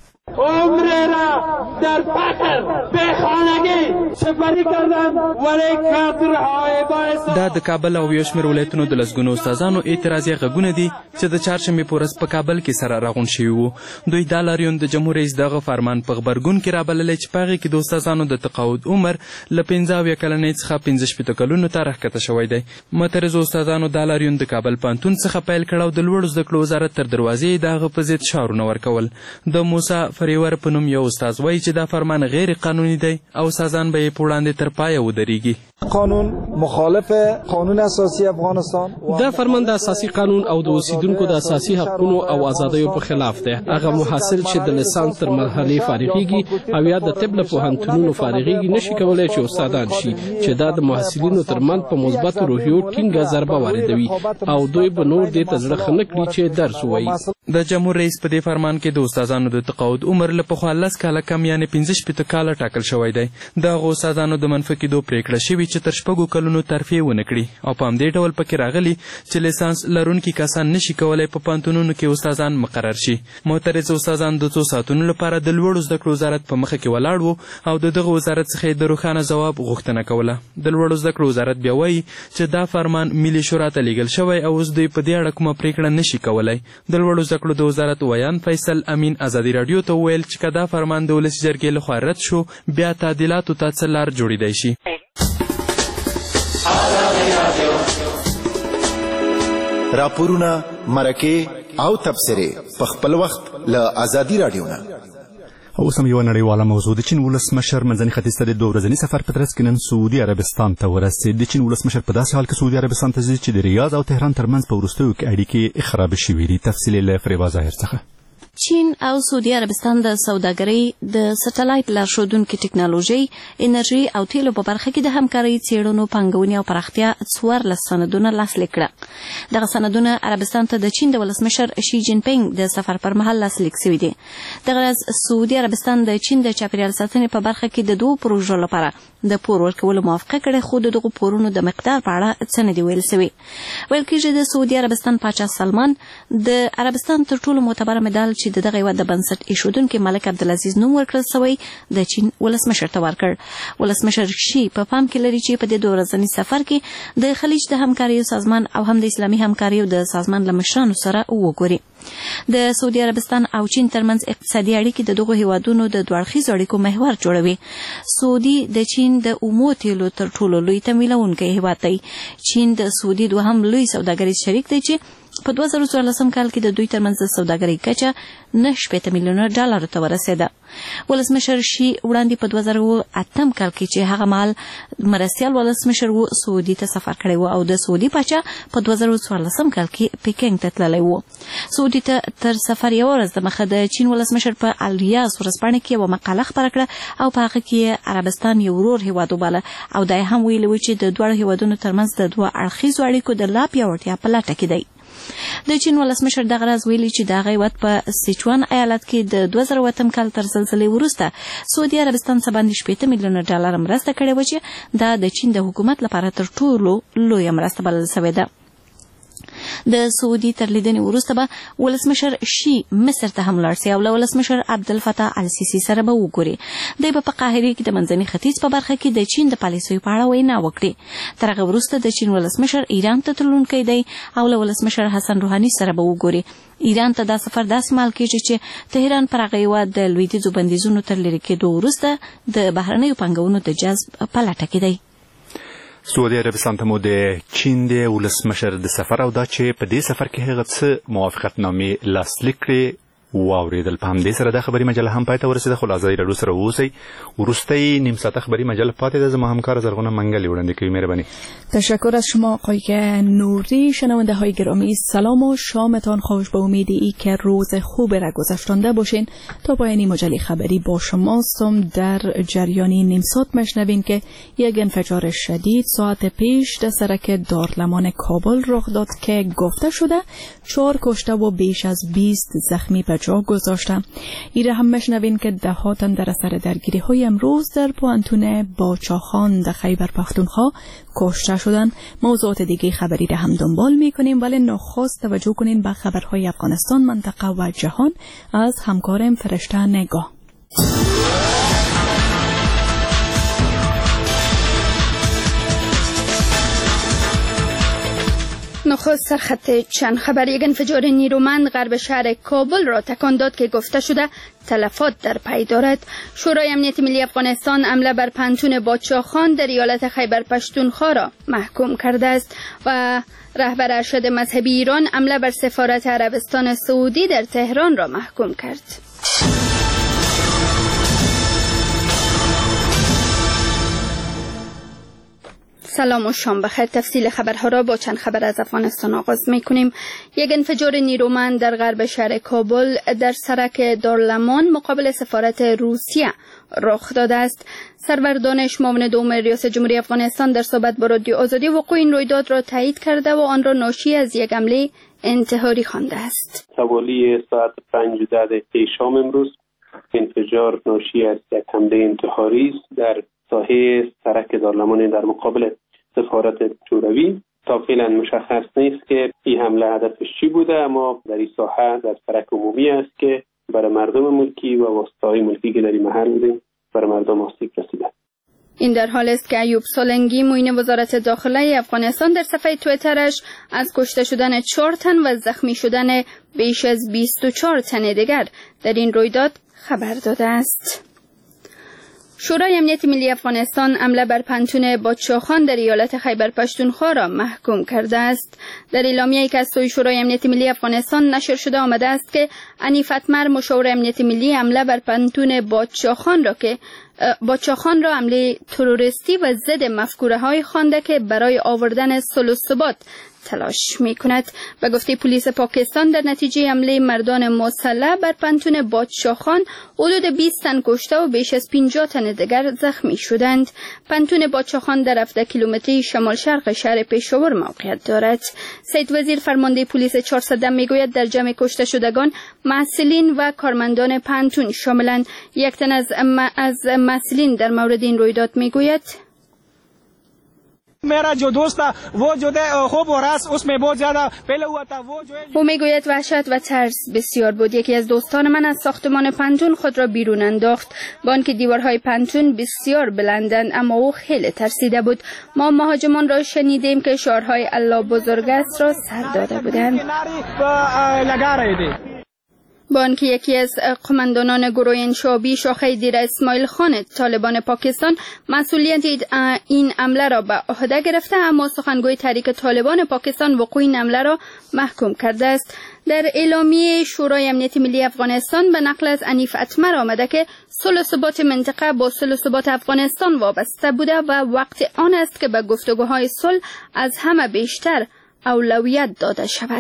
عمر را در فقر به خانگی سپری کردند ولی کادرهای باعث دا د کابل او یو شمېر ولایتونو د لسګونو استادانو اعتراضي غږونه دي چې د چهارشنبې په ورځ په کابل کې سره راغونډ شوي وو. دوی دا لاریون د جمهور رئیس دغه فرمان په غبرګون کې رابللی چې په هغې کې د استادانو د تقاعد عمر له پنځه اویا کلنۍ څخه پنځه شپېته کلونو ته راښکته شوی دی. معترضو استادانو دا لاریون د کابل پوهنتون څخه پیل کړ او د لوړو زده کړو وزارت تر دروازې د هغه په ضد شعارونه ورکول. د موسی فریور په نوم یو استاد وایي چې دا فرمان غیر قانوني دی او سازان به یې په وړاندې تر پایه ودرېږي. قانون مخالف قانون اساسی افغانستان دا فرمان د اساسي قانون او د اوسیدونکو د اساسي حقوقو او آزادیو په خلاف دی. هغه محصل چې د لیسانس تر مرحلې فارغېږي او یا د طب له پوهنتونونو فارغېږي نشي کولی چې استادان شي، چې دا د محصلینو ترمنځ په مثبتو روحیو ټینګه ضربه واردوي او دوی به نور دې ته زړه ښه نه کړي چې درس ووایي. د جمهور رئیس په دې فرمان کې د استادانو د تقاعد عمر له پخوا لس کاله کم یعنې پنځه شپېته کاله ټاکل شوی دی. د هغو استادانو د منفي کېدو پرېکړه شوې چې تر شپږو کلونو ترفیع ونه کړي او په همدې ډول پکې راغلي چې لیسانس لرونکي کسان نشي کولی په پوهنتونونو کې استادان مقرر شي. معترض استادان د څو ساعتونو لپاره د لوړو زده کړو وزارت په مخه کې ولاړ وو او د دغه وزارت څخه د روښانه ځواب غوښتنه کوله. د لوړو زده کړو وزارت بیا وایي چې دا فرمان ملي شورا ته لیږل شوی او اوس دوی په دې اړه کومه پرېکړه نشي کولی. د لوړو زده کړو د وزارت ویان فیصل امین ازادي راډیو ته وویل چې که دا فرمان د ولسي جرګې لخوا رد شو بیا تعدیلاتو ته څه لار جوړېدی شي. راپورونه، مرکې او تبصرې په خپل وخت له ازادي راډیو نه. اوس هم یوه نړیواله موضوع د چین ولسمشر منځني ختیځ ته د دوه ورځني سفر په ترڅ کې نن سعودي عربستان ته ورسېد. د چین ولسمشر په داسې حال کې سعودي عربستان ته ځي چې د ریاض او تهران ترمنځ په وروستیو کې اړیکې خرابې شوي دي. تفصیل یې له فریبا ظاهر څخه. چین او سعودي عربستان د سوداګرۍ د سټلایټ لارښودونکې ټکنالوژي، انرژي او تیلو په برخه کې د همکارۍ، څېړنو، پانګونې او پراختیا څوارلس سندونه لاسلیک کړه. دغه سندونه عربستان ته د چین د ولسمشر شي جین پینګ د سفر پر مهال لاسلیک شوي دي. دغه ورځ سعودي عربستان د چین د چاپیریال ساتنې په برخه کې د دوو پروژو لپاره د پور ورکولو موافقه کړې، خو د دغو پورونو د مقدار په اړه څه نه دي ویل شوي. ویل کېږي د سعودي عربستان پاچا سلمان د عربستان تر ټولو معتبره مډال چې د دغه هېواد د بنسټ ایښودونکي ملک عبدالعزیز نوم ورکړل شوی د چین ولسمشر ته ورکړ. ولسمشر شي په پام کې لري چې په دې دوه ورځني سفر کې د خلیج د همکاریو سازمان او هم د اسلامي همکاریو د سازمان له مشرانو سره وګوري. د سعودي عربستان او چین ترمنځ اقتصادي اړیکې د دغو هیوادونو د دوه اړخیزو اړیکو محور جوړوي. سعودي د چین د اومو تیلو تر ټولو لوی تمویلونکی هیواد دی. چین د سعودي دوهم لوی سوداګریز شریک دی چې په دوه زره څوارلسم کال کې د دوی ترمنځ د سوداګرۍ کچه نه شپېته میلیونه ډالرو ته ورسېده. ولسمشر شي وړاندې په دوه زره اتم کال کې چې هغه مهال مرستیال ولسمشر و سعودي ته سفر کړی و او د سعودي پاچا په دوه زره څوارلسم کال کې پیکنګ ته تللی و. سعودي ته تر سفر یوه ورځ دمخه د چین ولسمشر په الریاض ورځپاڼه کې یوه مقاله خپره کړه او په هغه کې عربستان یو ورور هیواد وباله او دا یې هم ویلي و چې د دواړو هیوادونو ترمنځ د دوه اړخیزو اړیکو د لا پیاوړتیا په لټه کې دی. د چین ولسمشر دغه راز ویلي چې دغه هیواد په سیچوان ایالت کې د دوه زره اتم کال تر زلزلې وروسته سعودي عربستان څخه باندې شپېته میلیونه ډالر مرسته کړې وه چې دا د چین د حکومت لپاره تر ټولو لویه مرسته بلل شوې ده. د سعودي تر لیدنې وروسته به ولسمشر شي مصر ته هم لاړ سي او له ولسمشر عبدالفتاح السیسي سره به وګوري. دی به په قاهره کې د منځني ختیځ په برخه کې د چین د پالیسیو په اړه وینا وکړي. تر هغه وروسته د چین ولسمشر ایران ته تلونکی دی او له ولسمشر حسن روحاني سره به وګوري. ایران ته دا سفر داسې مال کېږي چې تهران پر هغه هېواد د لویدیځو بندیزونو تر لرې کېدو وروسته د بهرنیو پانګونو د جذب په لټه کې دی. سعودي عربستان ته مو د چین د ولسمشر د سفر او دا چې په دې سفر کې هغه څه موافقتنامې لاسلیک کړې واوریدل. په همدې سره د خبري مجله هم پای ته ورسېده. خو له ازادي راډیو سره اوسئ. وروستۍ نیم ساعته خبري مجله پاتې ده. زما همکار زرغونه منگلی وړاندې کوي. مهرباني. تشکر از شما آقای نوری. شنونده های گرامی سلام و شامتان خوش. به امید ای که روز خوب را گذشتانده باشین. تا پایان مجله خبری با شماستم. در جریان نیم ساعت مشنوین که یک انفجار شدید ساعت پیش در سرک دارالمان کابل رخ داد که گفته شده چهار کشته و بیش از بیست زخمی به جا گذاشته. ایره هم مشنوین که دهات در اثر درگیری های امروز در پوانتون باچاخان در خیبر پختونخوا کشته شدند. موضوعات دیگه خبری را هم دنبال میکنیم، ولی نخست توجه کنین به خبرهای افغانستان، منطقه و جهان از همکارم فرشته نگاه. نخست سرخط چند خبر. یک انفجار نیرومند غرب شهر کابل را تکان داد که گفته شده تلفات در پی دارد. شورای امنیت ملی افغانستان حمله بر پنتون باچاخان در ایالت خیبر پختونخوا را محکوم کرده است و رهبر ارشد مذهبی ایران حمله بر سفارت عربستان سعودی در تهران را محکوم کرد. سلام و شام بخیر. تفصیل خبرها را با چند خبر از افغانستان آغاز می‌کنیم. یک انفجار نیرومند در غرب شهر کابل در سرک دارالمان مقابل سفارت روسیه رخ داده است. سرور دانش معاون دوم ریاست جمهوری افغانستان در صحبت با رادیو آزادی وقوع این رویداد را تایید کرده و آن را ناشی از یک حمله انتحاری خوانده است. حوالی ساعت پنج دقیقه شام امروز انفجار ناشی از یک حمله انتحاری است در ساحه سرک دارالمان در مقابل سفارت شوروی. تا فعلا مشخص نیست که این حمله هدفش چی بوده، اما در این ساحه در سرک عمومی است که برای مردم ملکی و واسطه‌های ملکی که در این محل بودیم برای مردم آسیب رسیده. این در حال است که ایوب سالنگی معین وزارت داخله افغانستان در صفحه توییترش از کشته شدن چهار تن و زخمی شدن بیش از بیست و چهار تن دیگر در این رویداد خبر داده است. شورای امنیت ملی افغانستان حمله بر پنتون باچاخان در ایالت خیبر پختونخوا را محکوم کرده است. در اعلامیه‌ای که از سوی شورای امنیت ملی افغانستان نشر شده آمده است که حنیف اتمر مشاور امنیت ملی حمله بر پنتون باچاخان را که باچاخان را حمله تروریستی و ضد مفکوره‌های خوانده که برای آوردن صلح و ثبات تلاش می کند. به گفته پلیس پاکستان در نتیجه حمله مردان مسلح بر پنتون باچاخان حدود بیست تن کشته و بیش از پنجاه تن دیگر زخمی شدند. پنتون باچاخان در هفده کیلومتری شمال شرق شهر پشاور موقعیت دارد. سید وزیر فرمانده پلیس چهارصد می گوید در جمع کشته شدگان مسئولین و کارمندان پنتون شاملند. یک تن از از مسئولین در مورد این رویداد می گوید मेरा जो दोस्त था वो जो थे खूब और रास उसमें बहुत ज्यादा पहले हुआ था वो जो है او میگوید وحشت و ترس بسیار بود. یکی از دوستان من از ساختمان پنتون خود را بیرون انداخت. با آنکه دیوارهای پنتون بسیار بلندند اما او خیلی ترسیده بود. ما مهاجمان را شنیدیم که شعارهای الله بزرگ است را سر داده بودند. با آنکه یکی از قماندانان گروه انشابی شاخه دیر اسماعیل خان طالبان پاکستان مسئولیت این حمله را به عهده گرفته، اما سخنگوی تحریک طالبان پاکستان وقوع این حمله را محکوم کرده است. در اعلامیه شورای امنیت ملی افغانستان به نقل از حنیف اتمر آمده که صلح و ثبات منطقه با صلح و ثبات افغانستان وابسته بوده و وقت آن است که به گفتگوهای صلح از همه بیشتر اولویت داده شود.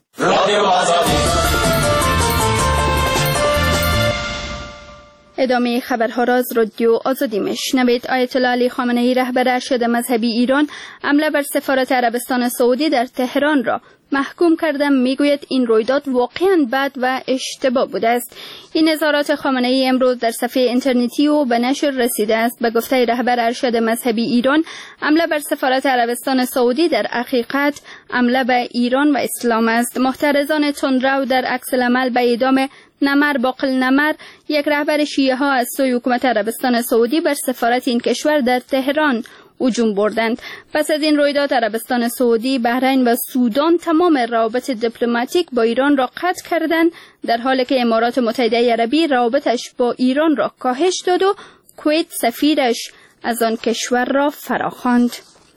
ادامه خبرها را از رادیو آزادی میشنوید. آیت الله علی خامنه‌ای رهبر ارشد مذهبی ایران حمله بر سفارت عربستان سعودی در تهران را محکوم کرده میگوید این رویداد واقعا بد و اشتباه بوده است. این اظهارات خامنه‌ای امروز در صفحه اینترنتی و به نشر رسیده است. به گفته رهبر ارشد مذهبی ایران، حمله بر سفارت عربستان سعودی در حقیقت حمله به ایران و اسلام است. محترضان تندرو در عکس العمل به اعدام نمر باقل نمر، یک رهبر شیعه ها از سوی حکومت عربستان سعودی، بر سفارت این کشور در تهران هجوم بردند. پس از این رویداد عربستان سعودی، بحرین و سودان تمام روابط دیپلماتیک با ایران را قطع کردند، در حالی که امارات متحده عربی روابطش با ایران را کاهش داد و کویت سفیرش از آن کشور را فراخواند.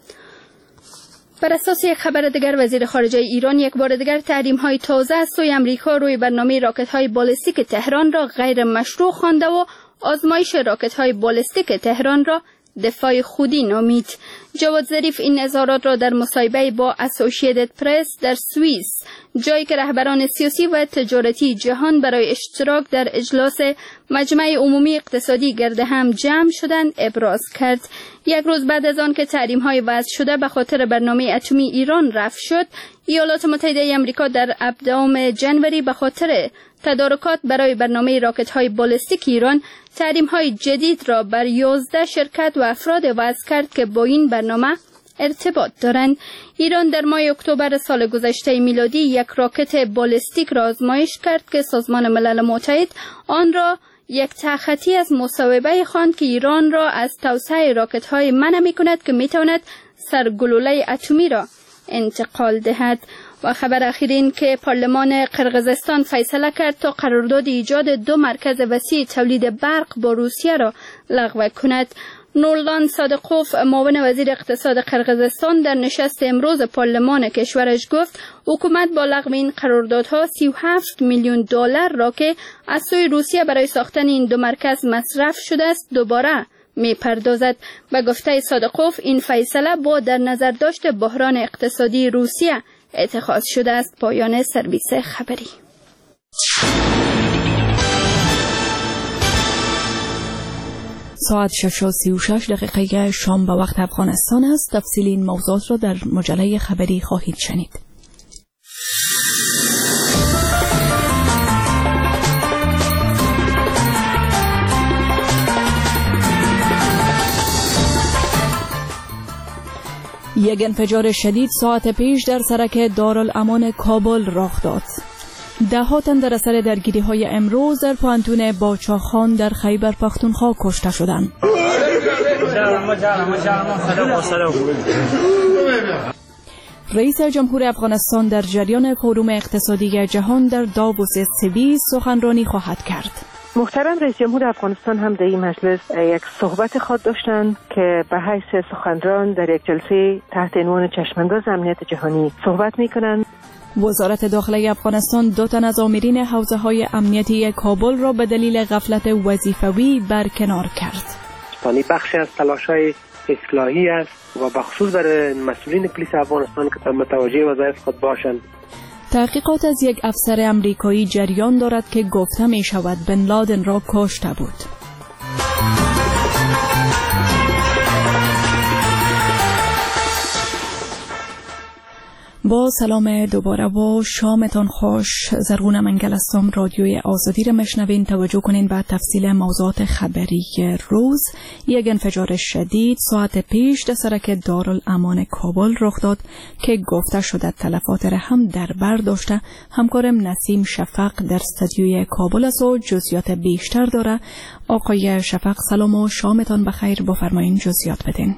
بر اساس یک خبر دیگر، وزیر خارجه ایران یک بار دیگر تحریم‌های تازه از سوی آمریکا روی برنامه راکت‌های بالستیک تهران را غیر مشروع خوانده و آزمایش راکت‌های بالستیک تهران را دفاع خودی نامید. جواد ظریف این اظهارات را در مصاحبه با اسوسییتد پرس در سوئیس، جایی که رهبران سیاسی و تجارتی جهان برای اشتراک در اجلاس مجمع عمومی اقتصادی گرد هم جمع شدند، ابراز کرد. یک روز بعد از آن که تحریم‌های وضع شده به خاطر برنامه اتمی ایران رفع شد، ایالات متحده آمریکا در هفدهم ژانویه به خاطر تدارکات برای برنامه راکت‌های بالستیک ایران تحریم‌های جدید را بر یازده شرکت و افراد وضع کرد که با این برنامه ارتباط دارند. ایران در ماه اکتبر سال گذشته میلادی یک راکت بالستیک را آزمایش کرد که سازمان ملل متحد آن را یک تخطی از مصوبه خواند که ایران را از توسعه راکت‌های منع می‌کند که می‌تواند سرگلوله اتمی را انتقال دهد. و خبر اخیر این که پارلمان قرقیزستان فیصله کرد تا قرارداد ایجاد دو مرکز وسیع تولید برق با روسیه را لغو کند. نورلان صادقوف، معاون وزیر اقتصاد قرقیزستان، در نشست امروز پارلمان کشورش گفت حکومت با لغو این قراردادها سی و هفت میلیون دلار را که از سوی روسیه برای ساختن این دو مرکز مصرف شده است دوباره می پردازد. به گفته صادقوف این فیصله با در نظر داشت بحران اقتصادی روسیه اتخاذ شده است. پایان سرویس خبری. ساعت شش و سی و شش دقیقه شام به وقت افغانستان است. تفصیل این موضوعات را در مجله خبری خواهید شنید. یک انفجار شدید ساعت پیش در سرک دارالامان کابل رخ داد. ده ها تن در اثر درگیری‌های امروز در پوهنتون باچاخان در خیبر پختونخوا کشته شدند. رئیس جمهور افغانستان در جریان فروم اقتصادی جهان در داووس سوئیس سخنرانی خواهد کرد. محترم رئیس جمهور افغانستان هم در این مجلس یک صحبت خود داشتند که به حیث سخنران در یک جلسه تحت عنوان چشمانداز امنیت جهانی صحبت می‌کنند. وزارت داخله افغانستان دو تن از آمرین حوزه‌های امنیتی کابل را به دلیل غفلت وظیفوی برکنار کرد. پانی بخشی از تلاش‌های اصلاحی است و به خصوص برای مسئولین پلیس افغانستان که متوجه وظایف خود باشند. تحقیقات از یک افسر امریکایی جریان دارد که گفته می شود بن لادن را کشته بود. با سلام دوباره و شامتان خوش. زرغون منگل هستم. رادیوی آزادی را مشنوین. توجه کنین به تفصیل موضوعات خبری روز. یک انفجار شدید ساعت پیش در سرک دارالامان کابل رخ داد که گفته شده تلفات را هم در بر داشته. همکارم نسیم شفق در استودیوی کابل است و جزئیات بیشتر داره. آقای شفق سلام و شامتان بخیر. بفرمایین جزئیات بدین.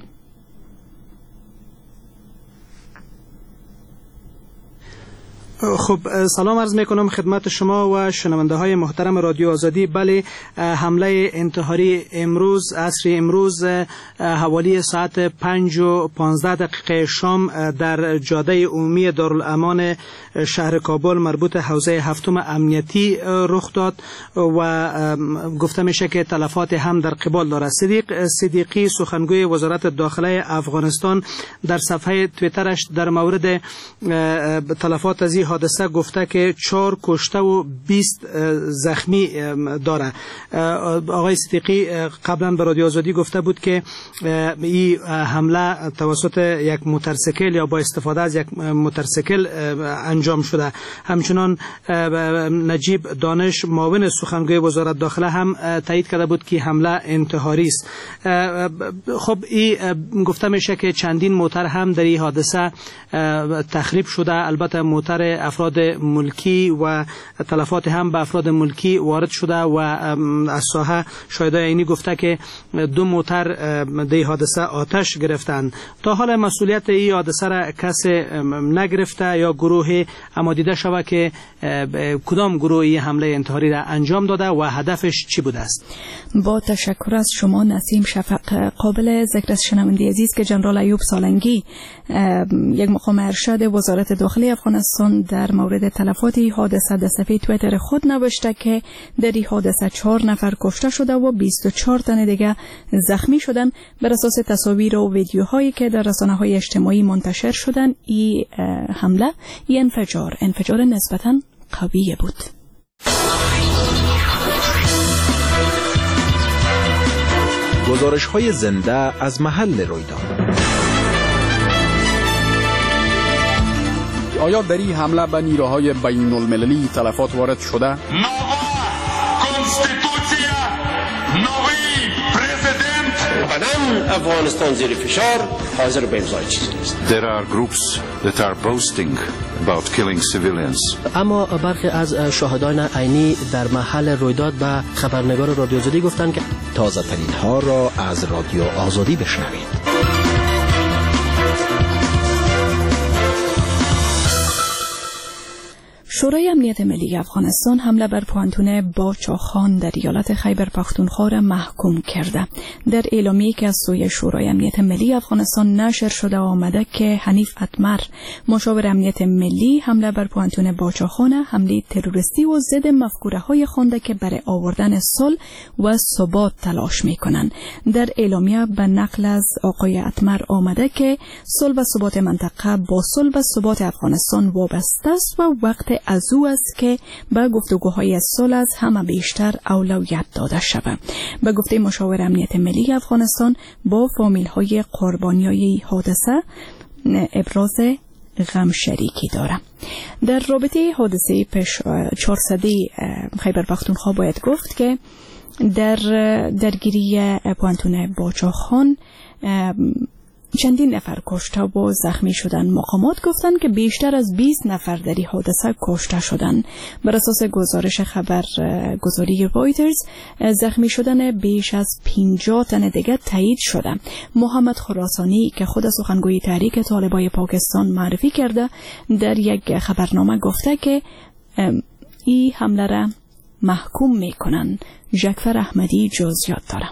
خب سلام عرض میکنم خدمت شما و شنونده های محترم رادیو آزادی. بله، حمله انتحاری امروز عصر امروز حوالی ساعت پنج و پانزده دقیقه شام در جاده عمومی دارالامان شهر کابل مربوط حوزه هفتم امنیتی رخ داد و گفته میشه که تلفات هم در قبال دارد. صدیق صدیقی سخنگوی وزارت داخله افغانستان در صفحه توییترش در مورد تلفات از این حادثه گفته که چهار کشته و بیست زخمی داره. آقای صدیقی قبلا به رادیو آزادی گفته بود که این حمله توسط یک موتورسیکل یا با استفاده از یک موتورسیکل انجام شده. همچنان نجیب دانش معاون سخنگوی وزارت داخله هم تایید کرده بود که حمله انتحاری است. خب این گفته میشه که چندین موتر هم در این حادثه تخریب شده. البته موتر افراد ملکی و تلفات هم به افراد ملکی وارد شده و از ساحه شاهدای عینی گفته که دو موتر در این حادثه آتش گرفتند. تا حال مسئولیت این حادثه را کسی نگرفته یا گروه اما دیده شده که کدام گروه این حمله انتحاری را انجام داده و هدفش چی بوده است. با تشکر از شما نسیم شفق. قابل ذکر از شنونده عزیز که جنرال ایوب سالنگی یک مقام ارشد وزارت داخلی افغانستان در مورد تلفات این حادثه در صفحه توییتر خود نوشته که در این حادثه چهار نفر کشته شده و بیست و چهار تن دیگه زخمی شدن. بر اساس تصاویر و ویدیوهایی که در رسانه‌های اجتماعی منتشر شدن این حمله این انفجار انفجار نسبتاً قوی بود. گزارش‌های زنده از محل رویداد. آیا در این حمله به نیروهای بین المللی تلفات وارد شده؟ بدن افغانستان زیر فشار حاضر به امضای چیزی نیست. There are groups that are boasting about killing civilians. اما برخی از شاهدان عینی در محل رویداد به خبرنگار رادیو آزادی گفتند که تازه ترین ها را از رادیو آزادی بشنوید. شورای امنیت ملی افغانستان حمله بر پوهنتون باچاخان در ایالت خیبر پختونخوا را محکوم کرده. در اعلامیه‌ای که از سوی شورای امنیت ملی افغانستان نشر شده آمده که حنیف اتمر مشاور امنیت ملی حمله بر پوهنتون باچاخان حمله تروریستی و ضد مفکوره‌های خوانده که برای آوردن صلح و ثبات تلاش می‌کنند. در اعلامیه به نقل از آقای اتمر آمده که صلح و ثبات منطقه با صلح و ثبات افغانستان وابسته است و وقت از او است که به گفتگوهای صلح از همه بیشتر اولویت داده شود. به گفته مشاور امنیت ملی افغانستان با فامیل‌های قربانی‌های حادثه ابراز غم شریکی دارم. در رابطه حادثه پیش چهارصدی خیبر پختونخوا باید گفت که در درگیری پوهنتون باچاخان چندین نفر کشته و زخمی شدند. مقامات گفتند که بیشتر از بیست نفر در این حادثه کشته شدند. بر اساس گزارش خبرگزاری رویترز زخمی شدن بیش از پنجاه تن دیگر تایید شده. محمد خراسانی که خود سخنگوی تحریک طالبای پاکستان معرفی کرده در یک خبرنامه گفته که این حمله را محکوم میکنند. ژکفر احمدی جزئیات داره.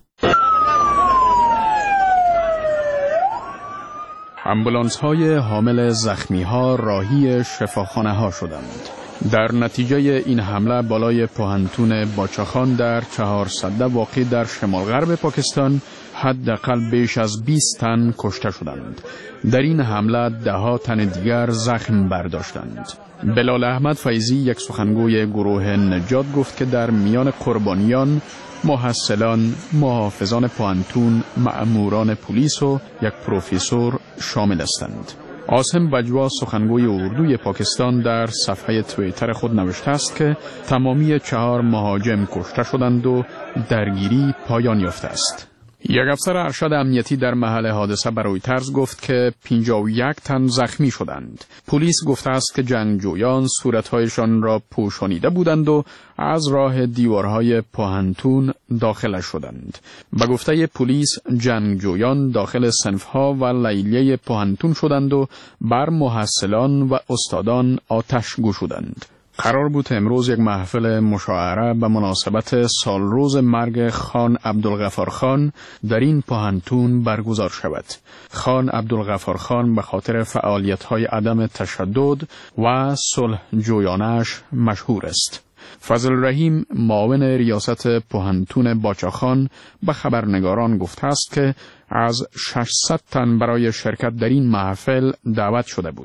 امبولانس های حامل زخمی ها راهی شفاخانه ها شدند. در نتیجه این حمله بالای پوهنتون باچاخان در چهارصده واقع در شمال غرب پاکستان حداقل بیش از بیست تن کشته شدند. در این حمله ده ها تن دیگر زخم برداشتند. بلال احمد فیضی یک سخنگوی گروه نجات گفت که در میان قربانیان محصلان، محافظان پوهنتون، مأموران پلیس و یک پروفسور شامل هستند. عاصم بجوا سخنگوی اردوی پاکستان در صفحه توییتر خود نوشته است که تمامی چهار مهاجم کشته شدند و درگیری پایان یافته است. یک افسر ارشد امنیتی در محل حادثه به رویترز گفت که پنجاه و یک تن زخمی شدند. پلیس گفته است که جنگجویان صورتهایشان را پوشانیده بودند و از راه دیوارهای پوهنتون داخل شدند. به گفته پلیس جنگجویان داخل صنفها و لیلیه پوهنتون شدند و بر محصلان و استادان آتش گشودند. قرار بود امروز یک محفل مشاعره به مناسبت سالروز مرگ خان عبدالغفار خان در این پوهنتون برگزار شود. خان عبدالغفار خان به خاطر فعالیت‌های عدم تشدد و صلح جویانش مشهور است. فضل رحیم معاون ریاست پوهنتون باچاخان به خبرنگاران گفته است که از ششصد تن برای شرکت در این محفل دعوت شده بود.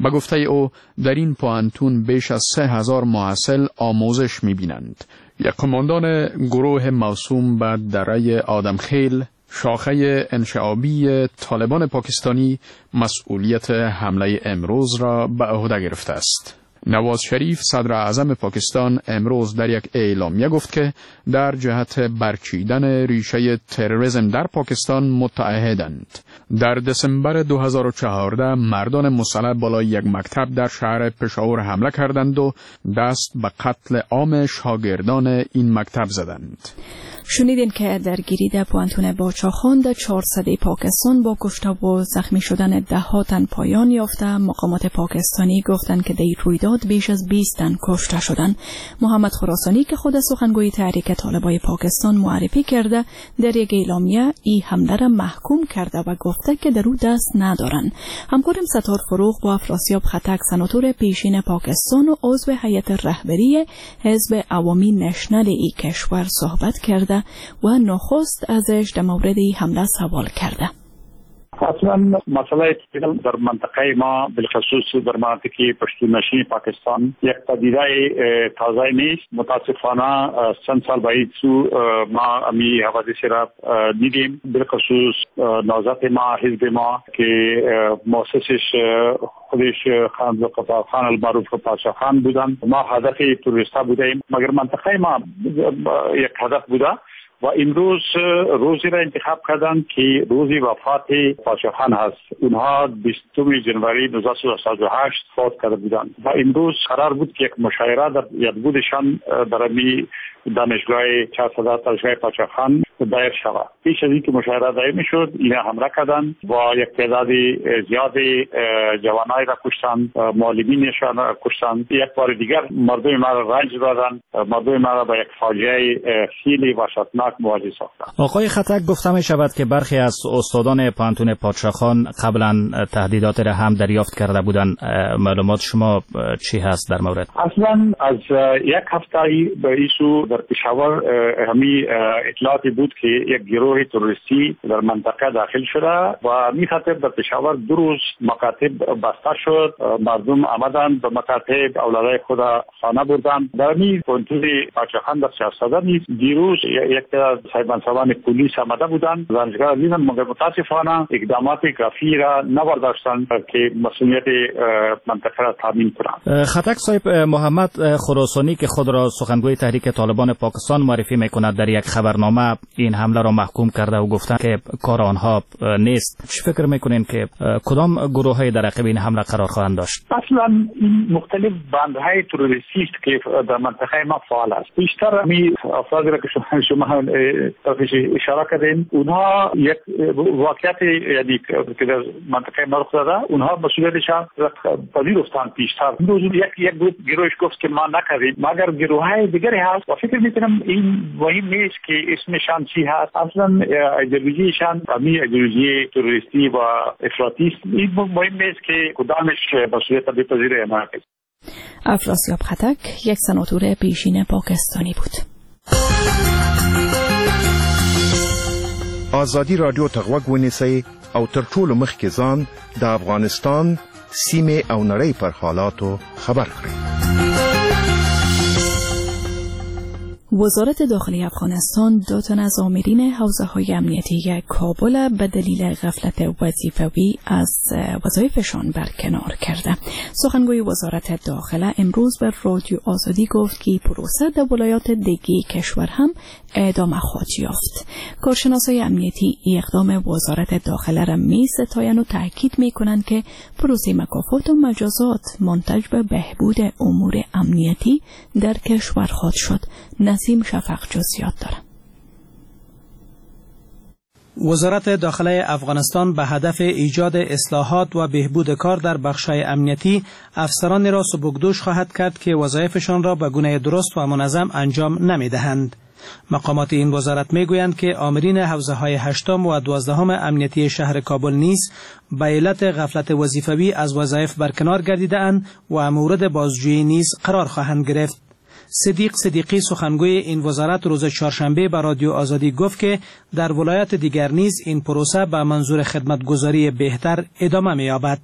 به گفته او در این پوهنتون بیش از سه هزار محصل آموزش می‌بینند. یک قماندان گروه موسوم به دره آدمخیل، شاخه انشعابی طالبان پاکستانی، مسئولیت حمله امروز را به عهده گرفته است. نواز شریف صدر اعظم پاکستان امروز در یک اعلامیه گفت که در جهت برچیدن ریشه تروریسم در پاکستان متعهدند. در دسامبر دو هزار و چهارده مردان مسلح بالای یک مکتب در شهر پشاور حمله کردند و دست به قتل عام شاگردان این مکتب زدند. شنیدین که درگیری در پوانتون باچاخان در چهارصد پاکستان با کشته و زخمی شدن ده ها تن پایان یافته. مقامات پاکستانی گفتند که در این رویداد بیش از بیست تن کشته شدند. محمد خراسانی که خود سخنگوی تحریک طالبای پاکستان معرفی کرده در یک اعلامیه این حمله را محکوم کرده و گفته که در او دست ندارند. همکارم ستار فروغ با افراسیاب خطک سناتور پیشین پاکستان و عضو هیئت رهبری حزب عوامی نشنل ای کشور صحبت کرده و نخست ازش در مورد این حمله سوال کرده. اصلا مسئله در منطقه ما بالخصوص در مناطق پشتونشین پاکستان یک پدیده تازه نیست. متاسفانه چند سال بعد سو ما امی حوادث را دیدیم، بالخصوص نهضت ما، حزب ما که مؤسسش خودش خان خان المعروف پاشا خان بودن. ما هدف تروریستا بودیم، مگر منطقه ما یک هدف بوده و امروز روزی را انتخاب کردند که روزی وفات پاشا خان هست. اونها بیستم ژانویه هزار و نهصد و هشت فوت کرده بودند و امروز قرار بود که یک مشاعره در یادبودشان در امی دانشگاه چهارصد دانشگاه پاشا خان دایر شود. پیش از اینکه مشاعره دایر میشد اینا حمله کردند و یک تعداد زیاد جوانای را کشتند، معلمینشان را کشتند. یک بار دیگر مردم ما را رنج دادند، مردم ما را به یک فاجعه خیلی وحشتناک مواجه ساختند. آقای خطک گفته می شود که برخی از استادان پوهنتون پادشاهخان قبلا تهدیدات را هم دریافت کرده بودند. معلومات شما چی هست در مورد؟ اصلا از یک هفته به ایسو در پشاور همی اطلاعاتی بود که یک گروه تروریستی در منطقه داخل شده و می خاطر در پشاور دو روز مکاتب بسته شد. مردم آمدند به مکاتب، اولادای خود خانه بردند. در می پوهنتون پادشاهخان در چهارصد نیز دیروز یک سایبانسوان پلیس آمده بودند، دانشگاه دیدن، مگر متاسفانه اقدامات کافی را نبرداشتند که مسئولیت منطقه را تامین کنند. خطک صاحب، محمد خراسانی که خود را سخنگوی تحریک طالبان پاکستان معرفی میکند در یک خبرنامه این حمله را محکوم کرده و گفتند که کار آنها نیست. چه فکر میکنین که کدام گروه‌های در عقب این حمله قرار خواهند داشت؟ اصلا این مختلف بندهای تروریستی است که در منطقه ما فعال است. بیشتر می افرادی را که شما اشاره کردین اونها یک واقعیت یعنی که در منطقه ما رخ داده، اونها مسئولیتشان پذیرفتند پیشتر. امروز یک یک گروه گروهش گفت که ما نکردیم، مگر گروه‌های دیگری هست و فکر میکنم این مهم نیست که اسمشان چی هست. اصلا ایدئولوژیشان همین ایدئولوژی تروریستی و افراطی است. این مهم نیست که کدامش مسئولیت بپذیره ما. افراسیاب خطک یک سناتور پیشین پاکستانی بود. آزادی رادیو تغوږ ونیسئ او تر ټولو مخکې ځان د افغانستان سیمې او نړۍ پر حالاتو خبر کړئ. وزارت داخلی افغانستان دو تن از آمرین حوزه‌های امنیتی کابل به دلیل غفلت وظیفوی از وظایفشان برکنار کرده. سخنگوی وزارت داخله امروز به رادیو آزادی گفت که پروسه در ولایات دیگه کشور هم ادامه خواهد یافت. کارشناسای امنیتی اقدام وزارت داخله را می‌ستایند و تاکید می‌کنند که پروسه مکافات و مجازات منتج به بهبود امور امنیتی در کشور خواهد شد. نسیم شفق جزئیات داره. وزارت داخله افغانستان به هدف ایجاد اصلاحات و بهبود کار در بخش‌های امنیتی افسران را سبکدوش خواهد کرد که وظایفشان را به گونه درست و منظم انجام نمی‌دهند. مقامات این وزارت میگویند که آمرین حوزه‌های هشتم و دوازدهم امنیتی شهر کابل نیز به علت غفلت وظیفوی از وظایف برکنار گردیده‌اند و مورد بازجویی نیز قرار خواهند گرفت. صدیق صدیقی سخنگوی این وزارت روز چهارشنبه به رادیو آزادی گفت که در ولایات دیگر نیز این پروسه به منظور خدمتگزاری بهتر ادامه می‌یابد.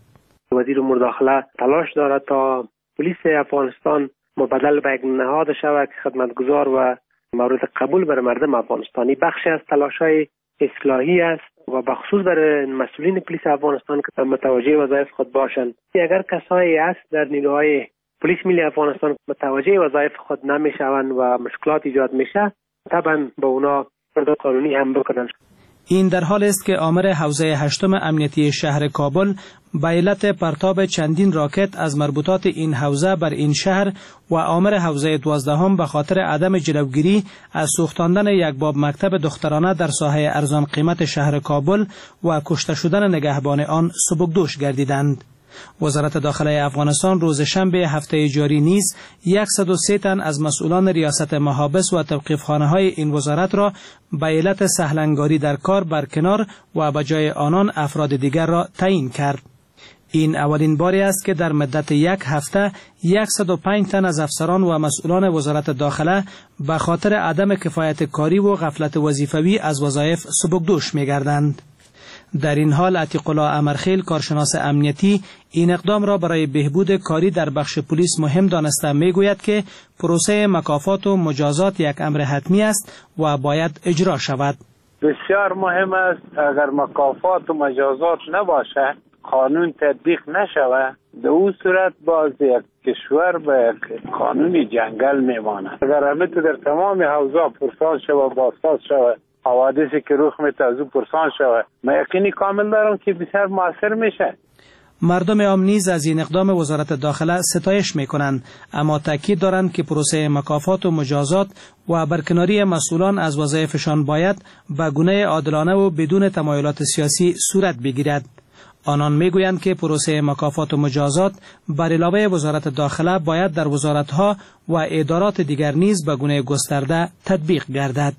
وزیر امور داخله تلاش دارد تا پلیس افغانستان مبدل به یک نهاد شود که خدمتگزار و مورد قبول برای مردم افغانستانی. بخشی از تلاش‌های اصلاحی است و بخصوص برای مسئولین پلیس افغانستان که متوجه وظایف خود باشند. اگر کسایی است در نیروهای پلیس ملی افغانستان متوجه وظایف خود نمیشوند و مشکلات ایجاد میشه، طبعا به اونا اقدام قانونی هم بکنند. این در حال است که آمر حوزه هشتم امنیتی شهر کابل به علت پرتاب چندین راکت از مربوطات این حوزه بر این شهر و آمر حوزه دوازدهم به خاطر عدم جلوگیری از سوختاندن یک باب مکتب دخترانه در ساحه ارزان قیمت شهر کابل و کشته شدن نگهبان آن سبکدوش گردیدند. وزارت داخله افغانستان روز شنبه هفته جاری نیز صد و سه تن از مسئولان ریاست محابس و توقیفخانه‌های این وزارت را به علت سهلنگاری در کار برکنار و به جای آنان افراد دیگر را تعیین کرد. این اولین باری است که در مدت یک هفته صد و پنج تن از افسران و مسئولان وزارت داخله به خاطر عدم کفایت کاری و غفلت وظیفوی از وظایف سبکدوش می‌گردند. در این حال عتیق الله امرخیل کارشناس امنیتی این اقدام را برای بهبود کاری در بخش پلیس مهم دانسته میگوید که پروسه مکافات و مجازات یک امر حتمی است و باید اجرا شود. بسیار مهم است اگر مکافات و مجازات نباشه، قانون تطبیق نشود، در اون صورت باز یک کشور به قانونی جنگل میماند. اگر همه تو در تمام حوزه پرسان شود، بازساز شود، حوادثی که رخ میده از او پرسان شود، من یقینی کامل دارم که بسیار موثر میشه. مردم عام نیز از این اقدام وزارت داخله ستایش میکنند، اما تاکید دارند که پروسه مکافات و مجازات و برکناری مسئولان از وظایفشان باید به گونه عادلانه و بدون تمایلات سیاسی صورت بگیرد. آنان میگویند که پروسه مکافات و مجازات بر علاوه وزارت داخله باید در وزارتها و ادارات دیگر نیز به گونه گسترده تطبیق گردد.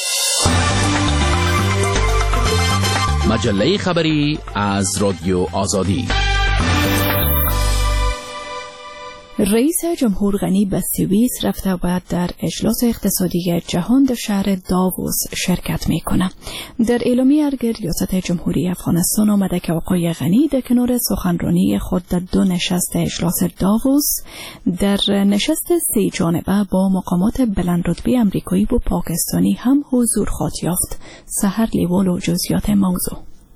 مجله خبری از رادیو آزادی. رئیس جمهور غنی به سوئیس رفته و در اجلاس اقتصادی جهان در شهر داووس شرکت میکنه. در اعلامیه ارگر ریاست جمهوری افغانستان آمده که آقای غنی در کنار سخنرانی خود در دو نشست اجلاس داووس در نشست سه جانبه با مقامات بلند رتبه امریکایی و پاکستانی هم حضور خواهد یافت. سحر لیوال و جزئیات موضوع.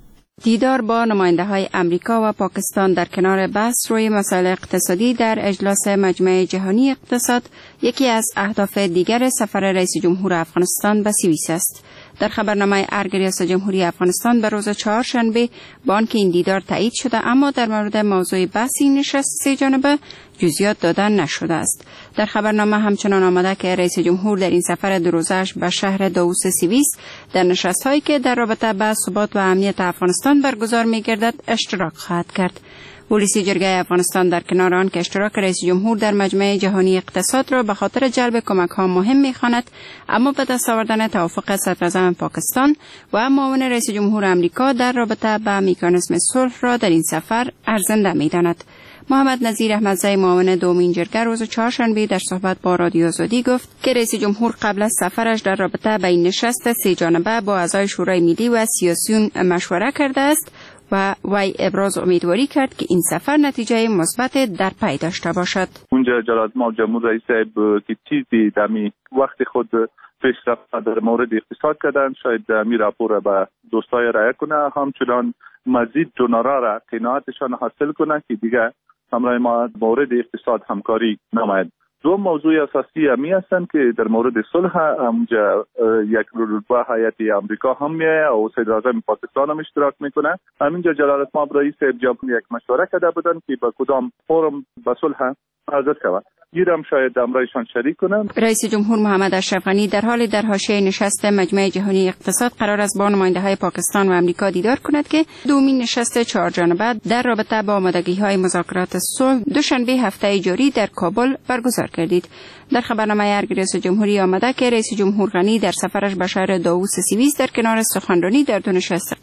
دیدار با نماینده های امریکا و پاکستان در کنار بحث روی مسائل اقتصادی در اجلاس مجمع جهانی اقتصاد یکی از اهداف دیگر سفر رئیس جمهور افغانستان به سوئیس است. در خبرنامه ارگ ریاست جمهوری افغانستان به روز چهارشنبه با آنکه این دیدار تایید شده، اما در مورد موضوع بحث این نشست سه جانبه جزئیات دادن نشده است. در خبرنامه همچنان آمده که رئیس جمهور در این سفر دو روزه‌اش به شهر داووس سوئیس در نشست‌هایی که در رابطه با ثبات و امنیت افغانستان برگزار می‌گردد اشتراک خواهد کرد. پلیس جرگه افغانستان در کنار آن که اشتراک رئیس جمهور در مجمع جهانی اقتصاد را به خاطر جلب کمک‌ها مهم می‌خواند، اما به دست آوردن توافق صدراعظم پاکستان و معاون رئیس جمهور امریکا در رابطه با مکانیزم صلح را در این سفر ارزنده می‌داند. محمد نظیر احمدزی معاون دومین جرگه روز چهارشنبه در صحبت با رادیو آزادی گفت که رئیس جمهور قبل از سفرش در رابطه با این نشست سه جانبه با اعضای شورای ملی و سیاسیون مشوره کرده است و وی ابراز امیدواری کرد که این سفر نتیجه مثبت در پی داشته باشد. اونجا جلالت ما جمهور رئیس صاحب که چیزی دمی وقت خود پیشرفت در مورد اقتصاد کردن، شاید می راپور به دوستای رای کنه، همچنان مزید دونارا را قناعتشان حاصل کنه که دیگه همراه ما مورد اقتصاد همکاری نماید. دو موضوع اساسی همی هستند که در مورد صلح همونجا یک رتبه هیئت امریکا هم میه و صدراعظم پاکستان هم اشتراک میکنه. همینجا جلالت مآب رئیس جمهور یک مشوره کرده بودن که با کدام فرم به صلح حاضر شود. گیرم شاید امرایشان شریک کنند. رئیس جمهور محمد اشرف غنی در حال در حاشیه نشست مجمع جهانی اقتصاد قرار است با نماینده‌های پاکستان و امریکا دیدار کند که دومین نشست چهار جانبه در رابطه با آمادگی‌های مذاکرات صلح دوشنبه هفته جاری در کابل برگزار گردید. در خبرنامه ارگ ریاست جمهوری آمده که رئیس جمهور غنی در سفرش به شهر داووس سوئیس در کنار سخنرانی در دو نشست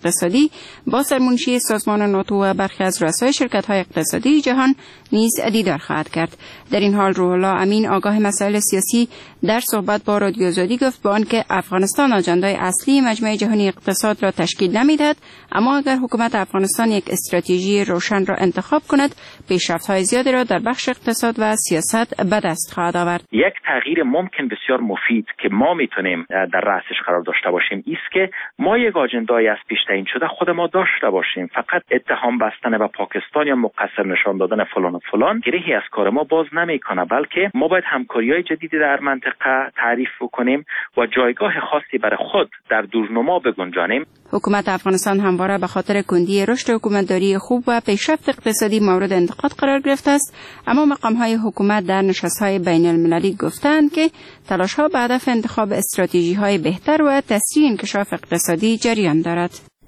اقتصادی با سرمنشی سازمان ناتو و برخی از رؤسای شرکت‌های اقتصادی جهان نیز دیدار خواهد کرد. در این حال روح الله امین آگاه مسائل سیاسی در صحبت با رادیو آزادی گفت با آنکه افغانستان آجندای اصلی مجمع جهانی اقتصاد را تشکیل نمی‌دهد، اما اگر حکومت افغانستان یک استراتژی روشن را انتخاب کند، پیشرفت‌های زیادی را در بخش اقتصاد و سیاست به دست خواهد آورد. یک تغییر ممکن بسیار مفید که ما میتونیم در رأسش قرار داشته باشیم است که ما یک آجندای از پیش تعیین شده خود ما داشته باشیم. فقط اتهام بستن به پاکستان یا مقصر نشان دادن فلان و فلان گرهی از کار ما باز نمیکنه، بلکه ما باید همکاری‌های جدیدی در منطقه تعریف کنیم و جایگاه خاصی برای خود در دورنما بگنجانیم. حکومت افغانستان همواره به خاطر کندی رشد حکومتداری خوب و پیشرفت اقتصادی مورد انتقاد قرار گرفته است، اما مقام‌های حکومت در نشست‌های بین‌المللی گفتند که تلاش‌ها به هدف انتخاب استراتژی‌های بهتر و تسریع انکشاف اقتصادی جریان دارد.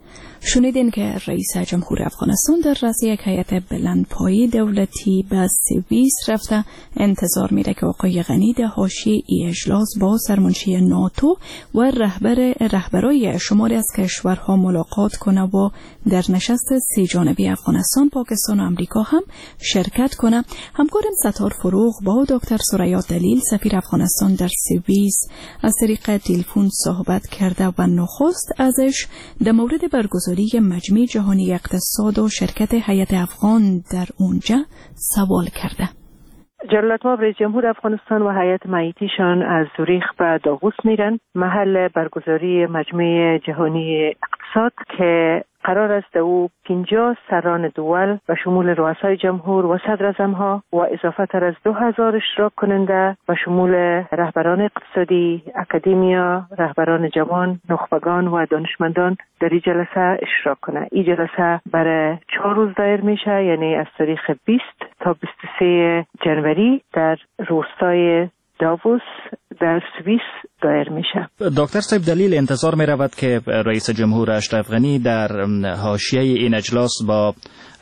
شنیدین که رئیس جمهور افغانستان در رأس یک هیئت بلندپایه دولتی به سوئیس رفته. انتظار میره که آقای غنی در حاشیه ای اجلاس با سرمنشی ناتو و رهبر رهبرای شماری از کشورها ملاقات کنه و در نشست سی جانبه افغانستان، پاکستان و امریکا هم شرکت کنه. همکارم ستار فروغ با دکتر ثریا دلیل سفیر افغانستان در سوئیس از طریق تلفن صحبت کرده و نخست ازش در مورد برگزاری مجمع جهانی اقتصاد و شرکت هیئت افغان در اونجا سوال کرده. جلالتمآب رئیس جمهور افغانستان و هیئت معیتیشان از زوریخ به داووس میرن، محل برگزاری مجمع جهانی اقتصاد که قرار است او پنجاه سران دول و شمول رؤسای جمهور و صدراعظم‌ها و اضافه تر از دو هزار اشتراک کننده و شمول رهبران اقتصادی، اکادمیا، رهبران جوان، نخبگان و دانشمندان در این جلسه اشتراک کنه. این جلسه برای چهار روز دایر میشه، یعنی از تاریخ بیست تا بیست و سه جنوری در روستای داووس در سوئیس دایر میشه. دکتر صاحب دلیل انتظار می رود که رئیس جمهور اشرف غنی در حاشیه این اجلاس با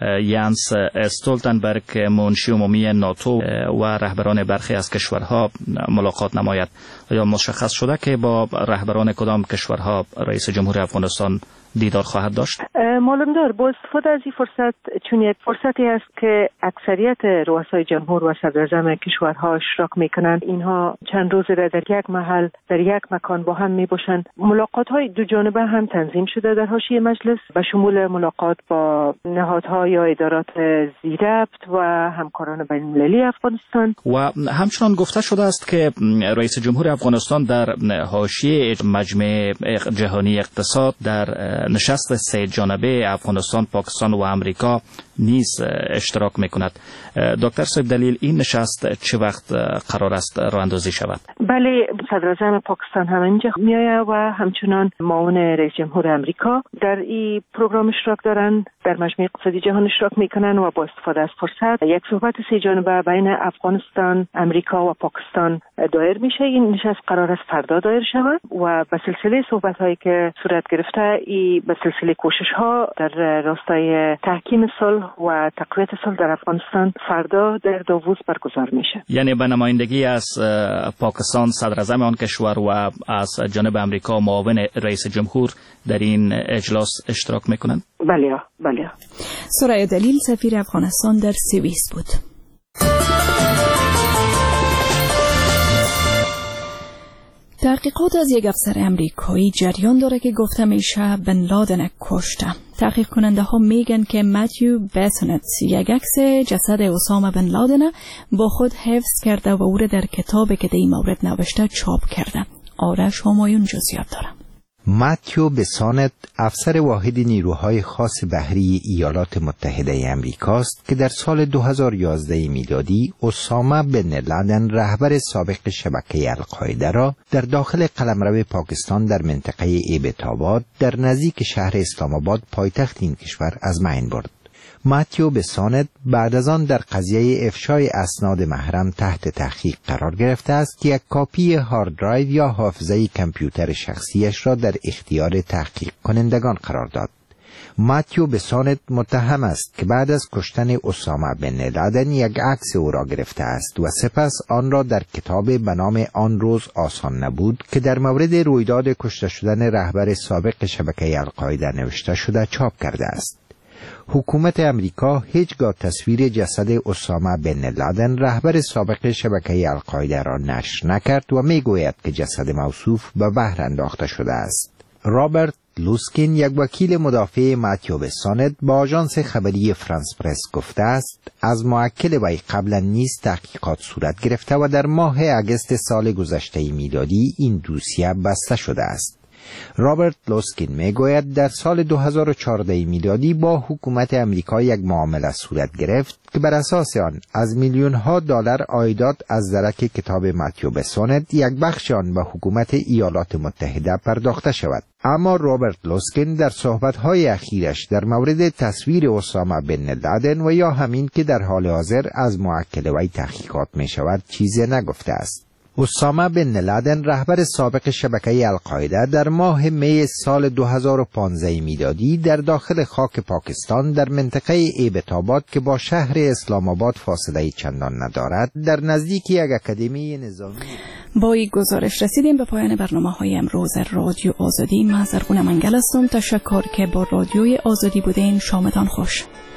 یانس استولتنبرگ منشی عمومی ناتو و رهبران برخی از کشورها ملاقات نماید. یا مشخص شده که با رهبران کدام کشورها رئیس جمهور افغانستان دیدار خواهد داشت؟ معلوم دار با استفاده از این فرصت، چون یک فرصتی است که اکثریت رؤسای جمهور و صدراعظم کشورها اشتراک میکنند، اینها چند روز را در یک محل در یک مکان با هم میباشند. ملاقات های دو جانبه هم تنظیم شده در حاشیه مجلس به شمول ملاقات با نهادها یا ادارات زیربط و همکاران بین المللی افغانستان. و همچنان گفته شده است که رئیس جمهور افغانستان در حاشیه مجمع جهانی اقتصاد در نشست سه جانبه افغانستان، پاکستان و امریکا نیز اشتراک میکند. دکتر صاحب دلیل این نشست چه وقت قرار است راه اندازی شود؟ بله، صدراعظم پاکستان هم اینجا میآید و همچنان معاون رئیس جمهور امریکا در این پروگرام اشتراک دارند، در مجمع اقتصادی جهان اشتراک میکنند و با استفاده از فرصت یک صحبت سه جانبه بین افغانستان، امریکا و پاکستان دایر میشه. این نشست قرار است فردا دایر شود و به سلسله صحبت هایی که صورت گرفته ای به سلسله کوشش ها در راستای تحکیم صلح و تقویت صلح در افغانستان فردا در داووس برگزار میشه. یعنی به نمایندگی از پاکستان صدراعظم آن کشور و از جانب امریکا معاون رئیس جمهور در این اجلاس اشتراک میکنند؟ بله بله. ثریا دلیل سفیر افغانستان در سوئیس بود. تحقیقات از یک افسر امریکایی جریان داره که گفته میشه بن لادن کشته. تحقیق کننده ها میگن که متیو بسونت یک عکس جسد اسامه بن لادن با خود حفظ کرده و او را در کتابی که در این مورد نوشته چاپ کرده. آرش همایون جزئیات داره. متیو بسانت افسر واحد نیروهای خاص بحری ایالات متحده امریکاست که در سال دو هزار و یازده میلادی اسامه بن لادن رهبر سابق شبکه القاعده را در داخل قلمرو پاکستان در منطقه ایبت‌آباد در نزدیک شهر اسلام آباد پایتخت این کشور از میان برد. متیو بسانت بعد از آن در قضیه افشای اسناد محرم تحت تحقیق قرار گرفته است که یک کاپی هارد درایو یا حافظه کامپیوتر شخصیش را در اختیار تحقیق کنندگان قرار داد. ماتیو بسانت متهم است که بعد از کشتن اسامه بن لادن یک عکس او را گرفته است و سپس آن را در کتاب به نام آن روز آسان نبود که در مورد رویداد کشته شدن رهبر سابق شبکه القاعده نوشته شده چاپ کرده است. حکومت امریکا هیچگاه تصویر جسد اسامه بن لادن رهبر سابق شبکه القاعده را نشر نکرد و میگوید که جسد موصوف به بحر انداخته شده است. رابرت لوسکین، یک وکیل مدافع ماتیو بسانت، با آژانس خبری فرانس پرس گفته است از موکل وی قبلا نیز تحقیقات صورت گرفته و در ماه اگست سال گذشته میلادی این دوسیه بسته شده است. رابرت لوسکین میگوید در سال دو هزار و چهارده میلادی با حکومت امریکا یک معامله صورت گرفت که بر اساس آن از میلیون ها دلار عایدات از درک کتاب ماتیو بسانت یک بخش آن به حکومت ایالات متحده پرداخته شود. اما رابرت لوسکین در صحبت‌های اخیرش در مورد تصویر اسامه بن لادن و یا همین که در حال حاضر از موکل وی تحقیقات می شود چیزی نگفته است. اسامه بن لادن رهبر سابق شبکه القاعده در ماه می سال دو هزار و پانزده میلادی در داخل خاک پاکستان در منطقه ایبت‌آباد که با شهر اسلام آباد فاصله چندان ندارد در نزدیک یک اکادمی نظامی. با این گزارش رسیدیم به پایان برنامه‌های امروز رادیو آزادی. من زرغون منگل هستم. تشکر که با رادیوی آزادی بودین. شامتان خوش.